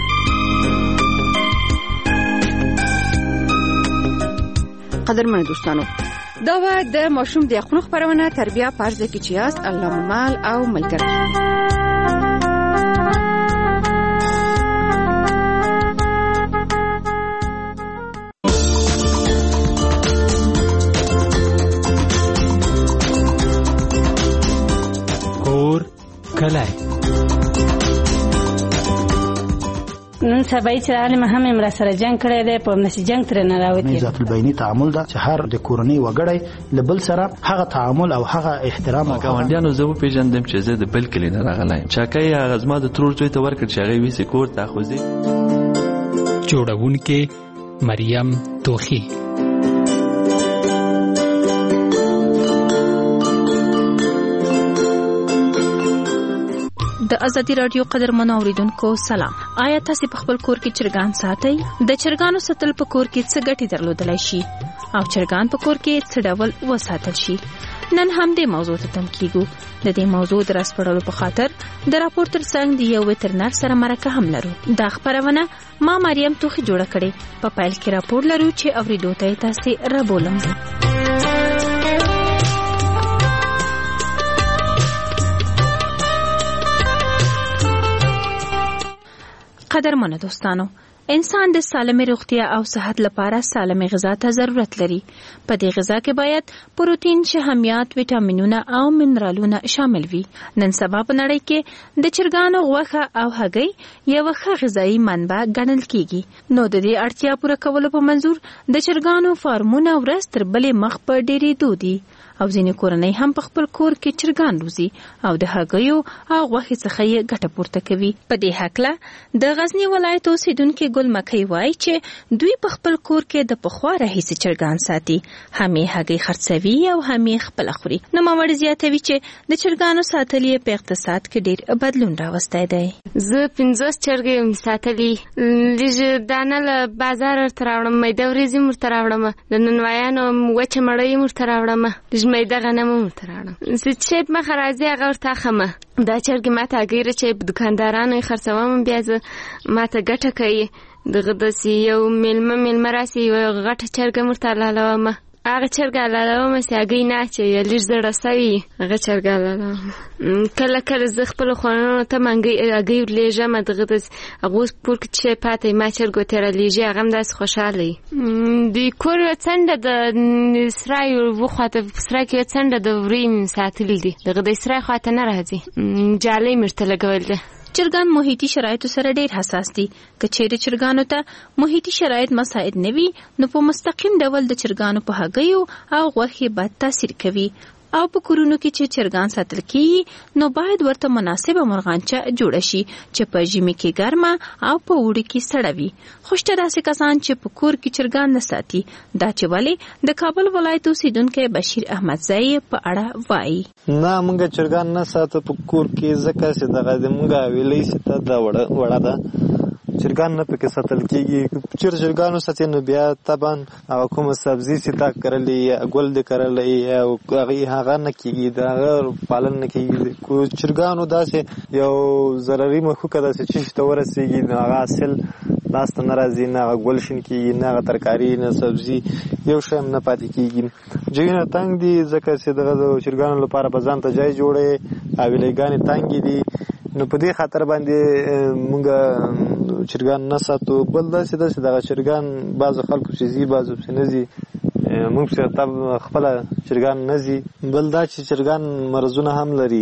قدرمن دوستانو دا و د ماشوم د خپل خبرونه تربیه پرځ کې چې است الله مال او ملګری. کور کلای نن سبا چې عالم هم امر سره جنگ کړی دی په نشي جنگ تر نه راوتی. ذات البینی تعامل دا چې هر د کورنۍ وګړی لبل سره هغه تعامل او هغه احترام او ګاونډیانو زه په پیژندم چې زه د بل کلی نه راغلی چاکای هغه زما د ترور ځای ته ورکړ چې هغه ویسي کور ته خوځي. جوړونکې مریم توخی. د ازادي رادیو قدرمن اوریدونکو سلام. آیا تاسو په خپل کور کې چرګان ساتئ؟ د چرګانو ساتل په کور کې څه ګټې درلودلای شي او چرګان په کور کې څه ډول وساتل شي؟ نن هم دې موضوع ته تم کیږو. د دې موضوع د راسپړلو په خاطر د راپور تر څنګ د یو وترنر سره مرکه هم لرو. دا خبرونه ما مریم توخی جوړه کړې. په پایل کې راپور لرو چې اوریدو ته تاسو را بولم. قدرمنو دوستانو، انسان د سالمه روغتیا او صحت لپاره سالمه غذا ته ضرورت لري. په دې غذا کې باید پروتین، شحمیات، ویټامینونه او منرالونه شامل وي. نن سبا په نړۍ کې د چرګانو غوښه او هګۍ یو ښه غذایی منبع ګڼل کیږي. نو د دې اړتیا پوره کولو په منظور د چرګانو فارمونه ورځ تر بلې مخ په ډېرېدو دي او ځینې کورنۍ هم په خپل کور کې چرګان روزي او د هګیو او غوښې څخه یې ګټه پورته کوي. په دې هکله د غزنی ولایت اوسیدونکي ګل مکۍ وایي چې دوی په خپل کور کې د پخوا راهیسې چرګان ساتي، هم یې هګۍ خرڅوي او هم یې خپله خوري. نوموړې زیاتوي چې د چرګانو ساتل یې په اقتصاد کې ډېر بدلون راوستی دی. زه پنځوس چرګې یم ساتلي. لږ دانه له بازار ورته راوړم، میده وریځې ورته راوړم، د ننوایانو وچه مړۍ ورته راوړم، میده غنم ورته راوړم. زه چې مخه راځي هغه ورته اخمه. دا چرګې ماته هګۍ چې په دکاندارانو یې خرڅوم، بیا زه ماته ګټه کوي. دغه داسې یو میلمه میلمه راسي یوه غټه چرګه ورته حلالوم، هغه چرګه حلالوم چې هګۍ نه اچوي، لږ زړه سوي هغه چرګه حلالوم. کله کله زه خپلو خوانانو ته هګۍ ورلېږم، دغه داسې هغه اوس کور کې چې پاته ما چرګو ته رالیږي، هغه هم داسې خوشحاله وي. د کور یوه څنډه د سرای وخواته سرای کې یوه څنډه د وری ساتلي دي، دغه د سرای خواته نه راځي، جالۍ مې ورته لګول ده. چرګان محیطي شرایطو سره ډېر حساس دي. که چیرې چرګانو ته محیطي شرایط مساعد نه وي، نو په مستقیم ډول د چرګانو په هګیو او غوښې بد تاثیر کوي. او په کورونو کې چې چرګان ساتل کیږي نو باید ورته مناسبه مرغانچه جوړ شي چې په ژمي کې ګرمه او په اوړي کې سړه وي. خوشته داسې کسان چې په کور کې چرګان نه ساتي دا چې ولې د کابل ولایت اوسیدونکو بشیر احمدزئی په اړه وایي. نه مونږ چرګان نه ساتو په کور کې ځکه چې دغه د مونږه ویلې ستا دا وړه وړه ده چرګان نه پکې ساتل کیږي. چیر چرګانو ساتي نو بیا طبعا هغه کومه سبزی ستا کړلې ګل دې کړلې او هغه هغه نه کیږي دا پالن نه کیږي. کو چرګانو داسې یو ضروري مخکې داسې چې ته ورسېږي نو هغه اصل لاس ته ناراضي نه غول شین کیږي نه ترکاری نه سبزی یو شم نه پاتې کیږي. ځینې تنگ دي ځکه چې دغه چرګانو لپاره په ځان ته ځای جوړې او لګانې تنگ دي نو په دې خاطر باندې مونږ چرګان نه ساتو. بل داسې داسې دغه چرګان بعضو خلکو چې ځي بعضو پسې نه ځي مونږ پسې طب خپله چرګان نه ځي. بل دا چې چرګان مرضونه هم لري.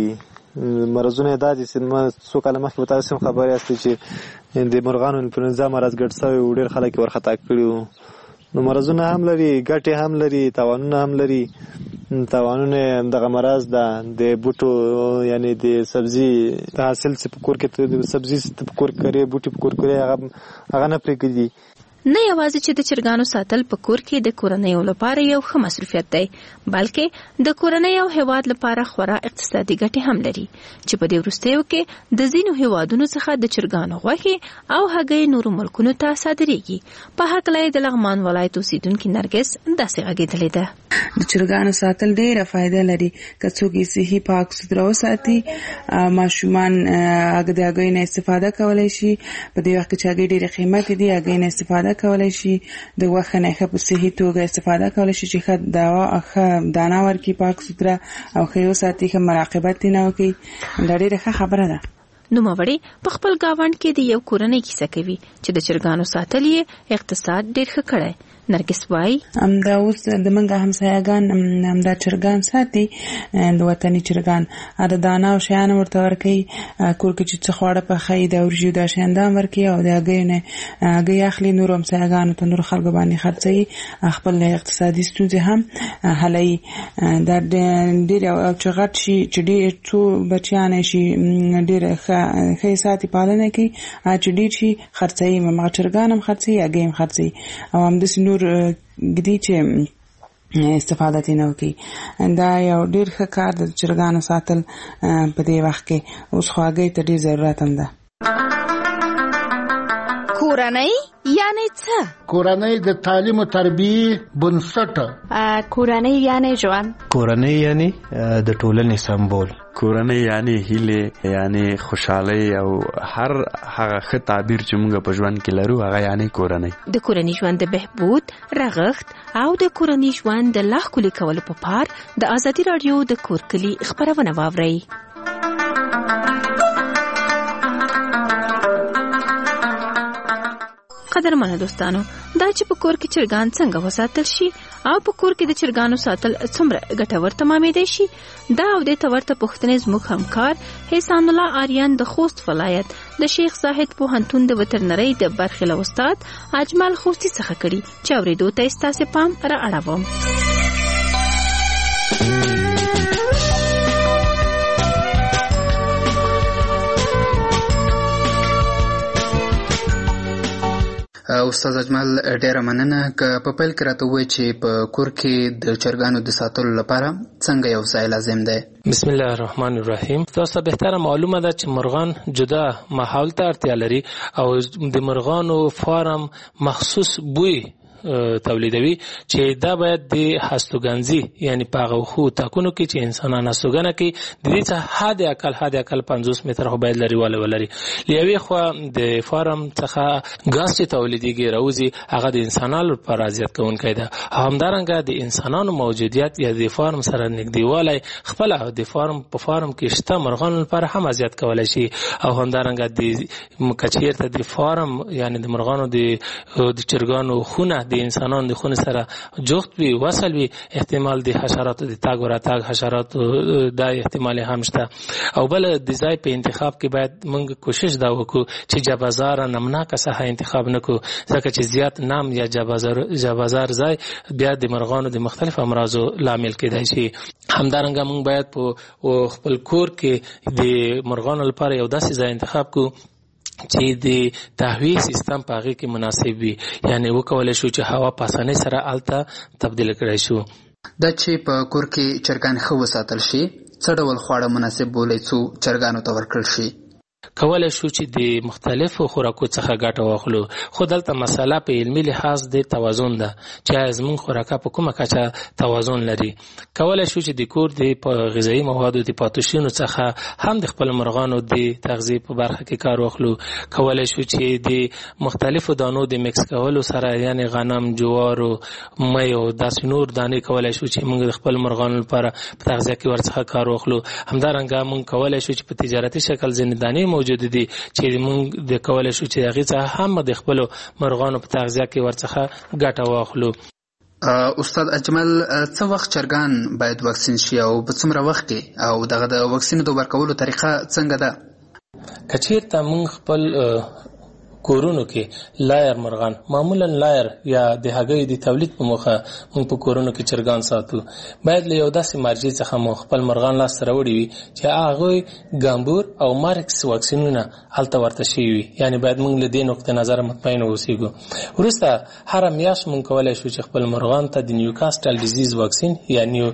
مرضونه یې دا دي چې ما څو کاله مخکې به تاسو هم خبرې یاستئ چې د مرغانو انفلونزا مرض ګډ شوی و ډېر خلک یې ورخطا کړي وو. نو مرضونه هم لري ګټې هم لري تاوانونه هم لري. تاوانونه دغه مرض ده د بوټو یعنی د سبزی د حاصل چې په کور کې د سبزی په کور کې کرې بوټي په کور کې هغه هغه نه پرېږدي. نه یوازې چې د چرګانو ساتل په کور کې د کورنیو لپاره یو ښه مصروفیت دی بلکې د کورنۍ او هیواد لپاره خورا اقتصادي ګټې هم لري چې په دې وروستیو کې د ځینو هیوادونو څخه د چرګانو غوښې او هګۍ نورو ملکونو ته صادریږي. په هکله د لغمان ولایت اوسیدونکي نرګس داسې غږېدلې ده. د چرګانو ساتل ډېره فایده لري که څوک یې صحي پاک سوتره وساتي. ماشومان د هګۍ نه استفاده کولی شي. په دې وخت کې چې هګۍ ډېرې قیمتي دي هګۍ نه استفاده کولای شي. د غوښې نه ښه په صحي توګه استفاده کولای شي چې ښه دوا ښه دانه ورکړي پاک سوتره او ښه وساتي ښه مراقبت یې نه وکړي. دا ډېره ښه خبره ده. نوموړی په خپل گاونډ کې د یو کورنۍ کیسه کوي چې د چرګانو ساتل یې اقتصاد ډېر ښه کړی. نرګس وایي همدا اوس د منګه همسایګان همدا چرګان ساتي د وطني چرګان د دانه او شیان ورته ورکوي. کور کې چې څه خواړه پخوي د ورژو د شیندان ورکوي او د هګیو نه هګۍ اخلي نورو همسایګانو ته نورو خلکو باندې خرڅوي. خپل اقتصادي ستونزې هم حلوي. دا ډېر او چې غټ شي چې ډېر څو بچیان شي ډېر ښه ساتي پالنه کوي چې ډېر شي خرڅوي. مغه چرګان هم خرڅوي هګۍ هم خرڅوي او همداسې نور ګدي چې استفاده ترې نه وکړي. دا یو ډېر ښه کار د چرګانو ساتل په دې وخت کې. اوس خو هګۍ ته ډېر ضرورت هم ده. کورنۍ یعنی څه؟ کورنۍ د تعلیم او تربیه بنسټ. کورنۍ یعنی ژوند. کورنۍ یعنی د ټولنې سمبول. کورنۍ یعنی هیله یعنی خوشحالي او هر هغه ښه تعبیر چې موږ په ژوند کې لرو هغه یعنی کورنۍ. د کورنۍ ژوند د بهبود رغښت او د کورنۍ ژوند د لا ښکلي کولو په پار د ازادي راډیو د کور کلي خبرونه واورئ. قدرمنو دوستانو دا چې په کور کې چرګان څنګه وساتل شي او په کور کې د چرګانو ساتل څومره ګټور تمامېدای شي دا او د تورته پښتنې زموږ همکار احسان الله آریان د خوست ولایت د شیخ زاهد پوهنتون د وترنرۍ د برخې له استاد اجمل خوستی څخه کړي چې اورېدو ته ستاسو پام را اړوم. استاد اجمل ډیره مننه. که په پیل کې راته وایي چې په کور کې د چرګانو د ساتلو لپاره څنګه یو ځای لازم دی؟ بسم الله الرحمن الرحیم. تاسو بهتره معلومه ده چې مرغان جدا ماحول ته اړتیا لري او د مرغانو فارم مخصوص بوی تولیدوي چې دا باید د هستوګنځي یعنی په خو تاکونو کې چې انسانان هستوګنه کوي د دې څخه حد اقل حد اقل پنځوس متره خو باید لري واله ولري. لیوي خو د فارم څخه غاز چې تولیديږي راوځي هغه د انسانانو لپاره اذیت کوونکی ده. همدارنګه د انسانانو موجودیت یا د فارم سره نږدېوالی خپل د فارم په فارم کې شته مرغانو لپاره هم اذیت کولای شي او همدارنګه د کچیرته د فارم یعنی د مرغانو د د چرګانو خونه د انسانانو د خونې سره جفت وي وصل وي احتمال د حشراتو د تاګ و راتاګ حشراتو دا احتمال هم شته. او بل د ځای په انتخاب کې باید موږ کوشش دا وکړو چې جابازار نمناکه ساحه انتخاب نکړو ځکه چې زیات نام یا جابازار جابازار ځای بیا د مرغانو د مختلف امراضو لامل کېدای شي. همدارنګه موږ باید په خپل کور کې د مرغانو لپاره یو داسې ځای انتخاب کړو چې د تهویه سیستم په هغې کې مناسب وي، یعنی وکولی شو چې هوا په اسانۍ سره هلته تبدیل کړی شو. دا چې په کور کې چرګان ښه وساتل شي څه ډول خواړه مناسب بولئ څو چرګانو ته ورکړل شي؟ کولای شو چې د مختلفو خوراکو څخه ګټه واخلو، خو دلته مسله په علمي لحاظ د توازن ده چې زموږ خوراکه په کومه کچه توازن لري. کولای شو چې د کور د غذایي موادو د پاتې شونو څخه هم د خپل مرغانو د تغذیې په برخه کې کار واخلو. کولای شو چې د مختلفو دانو د مکس کولو سره یعنی غنم، جوار او مۍ او داسې نور دانې کولای شو چې موږ د خپل مرغانو لپاره په تغذیه کې ورڅخه کار واخلو. همدارنګه موږ کولای شو چې په تجارتي شکل ځینې دانې موجود دي چې موږ د کولای شو چې هغې څخه هم د خپلو مرغانو په تغذیه کې ورڅخه ګټه واخلو. استاد اجمل څه وخت چرګان باید واکسین شي او په څومره وخت کې، او دغه د واکسین د ورکولو طریقه څنګه ده؟ که چېرته موږ خپل کورونو کې لایر مرغان معمولا لایر یا د هګیو د تولید په موخه موږ په کورونو کې چرګان ساتو، باید له یو داسې مرجع څخه مو خپل مرغان لاسته راوړي وي چې هغوی ګامبور او مارکس واکسینونه هلته ورته شوي وي، یعنی باید موږ له دې نقطې نظره مطمئن اوسېږو. وروسته هره میاشت موږ کولی شو چې خپل مرغان ته د نیوکاسټل ډیزیز واکسین یا نیو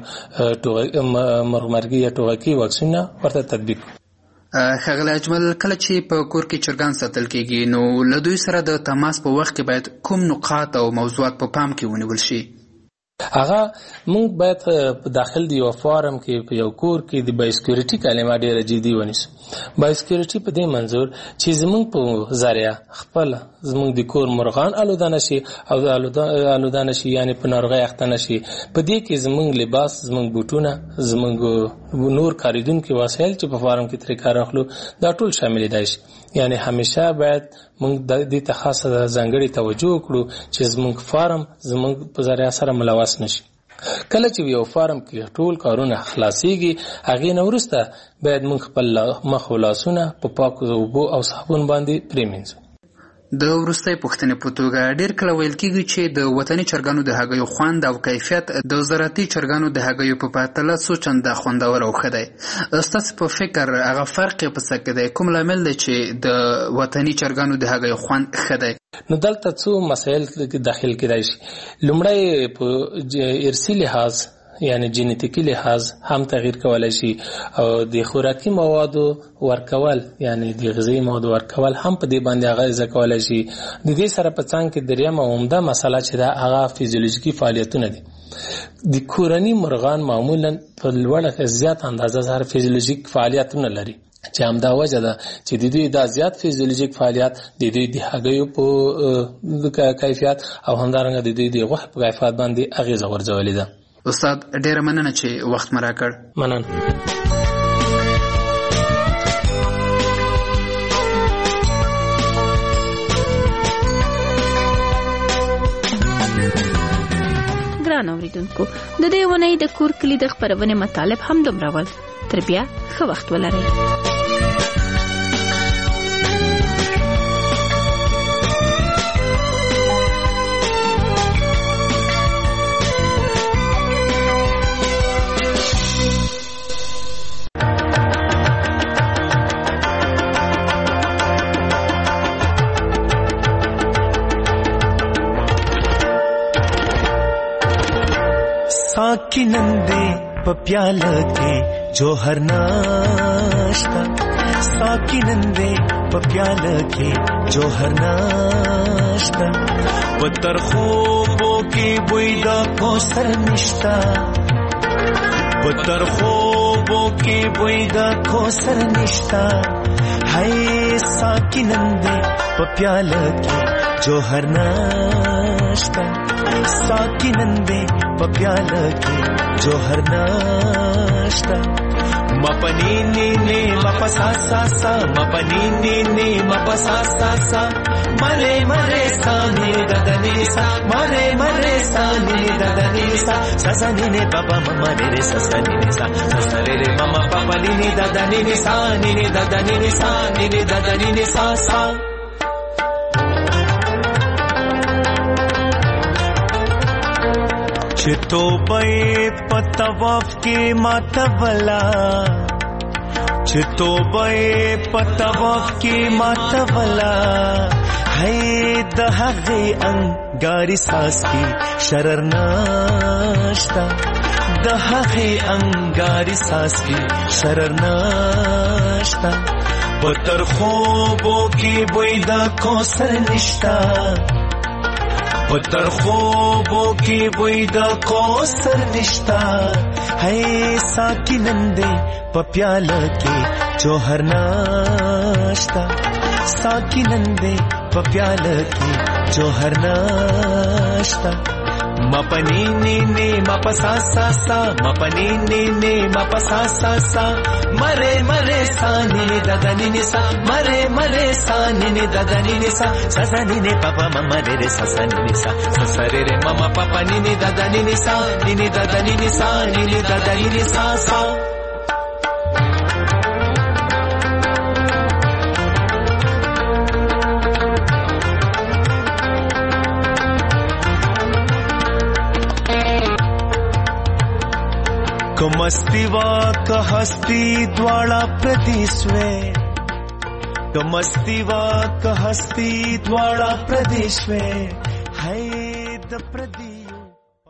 مرغمرګي یا ټوغکي واکسینونه ورته تطبیق کړو. ښاغلی اجمل، کله چې په کور کې چرګان ساتل کېږي نو له دوی سره د تماس په وخت کې باید کوم نقاط او موضوعات په پام کې ونیول شي؟ هغه موږ باید په داخل د یو فارم کې په یو کور کې د بایوسکیورټي کلمه ډېره جدي ونیسو. بایوسکیورټي په دې منظور چې زموږ په ذریعه خپل زموږ د کور مرغان آلوده نشي او آلوده نشي یعنی په ناروغۍ اخته نشي. په دې کې زموږ لباس، زموږ بوټونه، زموږ نور کاریدونکي وسایل چې په فارم کې ترې کار اخلو دا ټول شاملېدای شي. یعنی همیشه باید موږ دې ته خاصه ځانګړې توجه وکړو چې زموږ فارم زموږ په ذریعه سره ملوث نشي. کله چې یو فارم کې ټول کارونه خلاصيږي هغې نه وروسته باید موږ خپل مخ او لاسونه په پاکو اوبو او صابون باندې پرېمینځو. د وروستۍ پوښتنې په توګه ډېر کله ویل کېږي چې د وطني چرګانو د هګیو خوند او کیفیت د زراعتي چرګانو د هګیو په پرتله څو چنده خوندور او ښه دی. ستاسو په فکر هغه فرق یې په څه کې دی؟ کوم لامل دی چې د وطني چرګانو د هګیو خوند ښه دی؟ نو دلته څو مسایل داخل کېدای شي. لومړی په ارثي لحاظ یعنی جینیتیکي لحاظ هم تغییر کولای شي او د خوراکي موادو ورکول یعنی د غذایي موادو ورکول هم په دې باندې اغیزه کولای شي. د دې سره په څنګ کې دریمه عمده مسله چې دا هغه فزیولوژیکي فعالیتونه دي. د کورني مرغان معمولا په لوړه زیات اندازه سره فزیولوژیک فعالیتونه لري چې همدا وجه ده چې د دوی دا زیات فزیولوژیک فعالیت د دوی د هګیو په کیفیت او همدارنګه د دوی د غوښې په کیفیت باندې اغیزه غورځولې ده. استاد ډیره مننه چې وخت مې راکړ. مننه. ګران اوریدونکو، د دې ونې د کور کلی د خبرونې مطالب هم دومره ول. تر بیا ښه وخت ولرئ. साकी नंदे पप्याला के जोहर नाश्ता, साकी नंदे पप्याला के जोहर नाश्ता, पत्थर خوبو की बुईदा कोसर निश्ता, पत्थर خوبو की बुईदा कोसर निश्ता, हाय साकी नंदे पप्याला के जोहर नाश्ता, साकी नंदे पप्याला के जोहर नाश्ता. मपनी नी नी मप सा सा सा मपनी नी नी मप सा सा सा मरे मरे सा नी द द नी सा मरे मरे सा नी द द नी सा सा सा नी नी प प म म रे रे सा सा नी नी सा सा सा रे रे म म प प नी नी द द नी नी सा नी नी द द नी नी सा नी नी द द नी नी सा सा चितो बे पतवाफ के मातवला चितो बे पतवाफ के मातवला है दहगे अंगारी सास की शरर नाश्ता दहगे अंगारी सास की शरर नाश्ता पतर खोबो की बुईदा कौसर निष्ठा पतर खोबो की बुईदा कौसर निष्ठा है साकी नंदे पप्याल के जोहर नाश्ता साकी नंदे पप्याल के जोहर नाश्ता मपनी नी नी मप सा सा सा मपनी नी नी मप सा सा सा मरे मरे सा नी नी द द नी नी सा मरे मरे सा नी नी द द नी नी सा सा सा नी नी प प म म रे रे सा सा नी नी सा सा सा रे रे म म प प नी नी द द नी नी सा नी नी द द नी नी सा नी नी द द नी नी सा सा मस्ती वा क हस्ती द्वाड़ा प्रदेश में क मस्ती वा क हस्ती द्वाड़ा प्रदेश में है द प्रदेश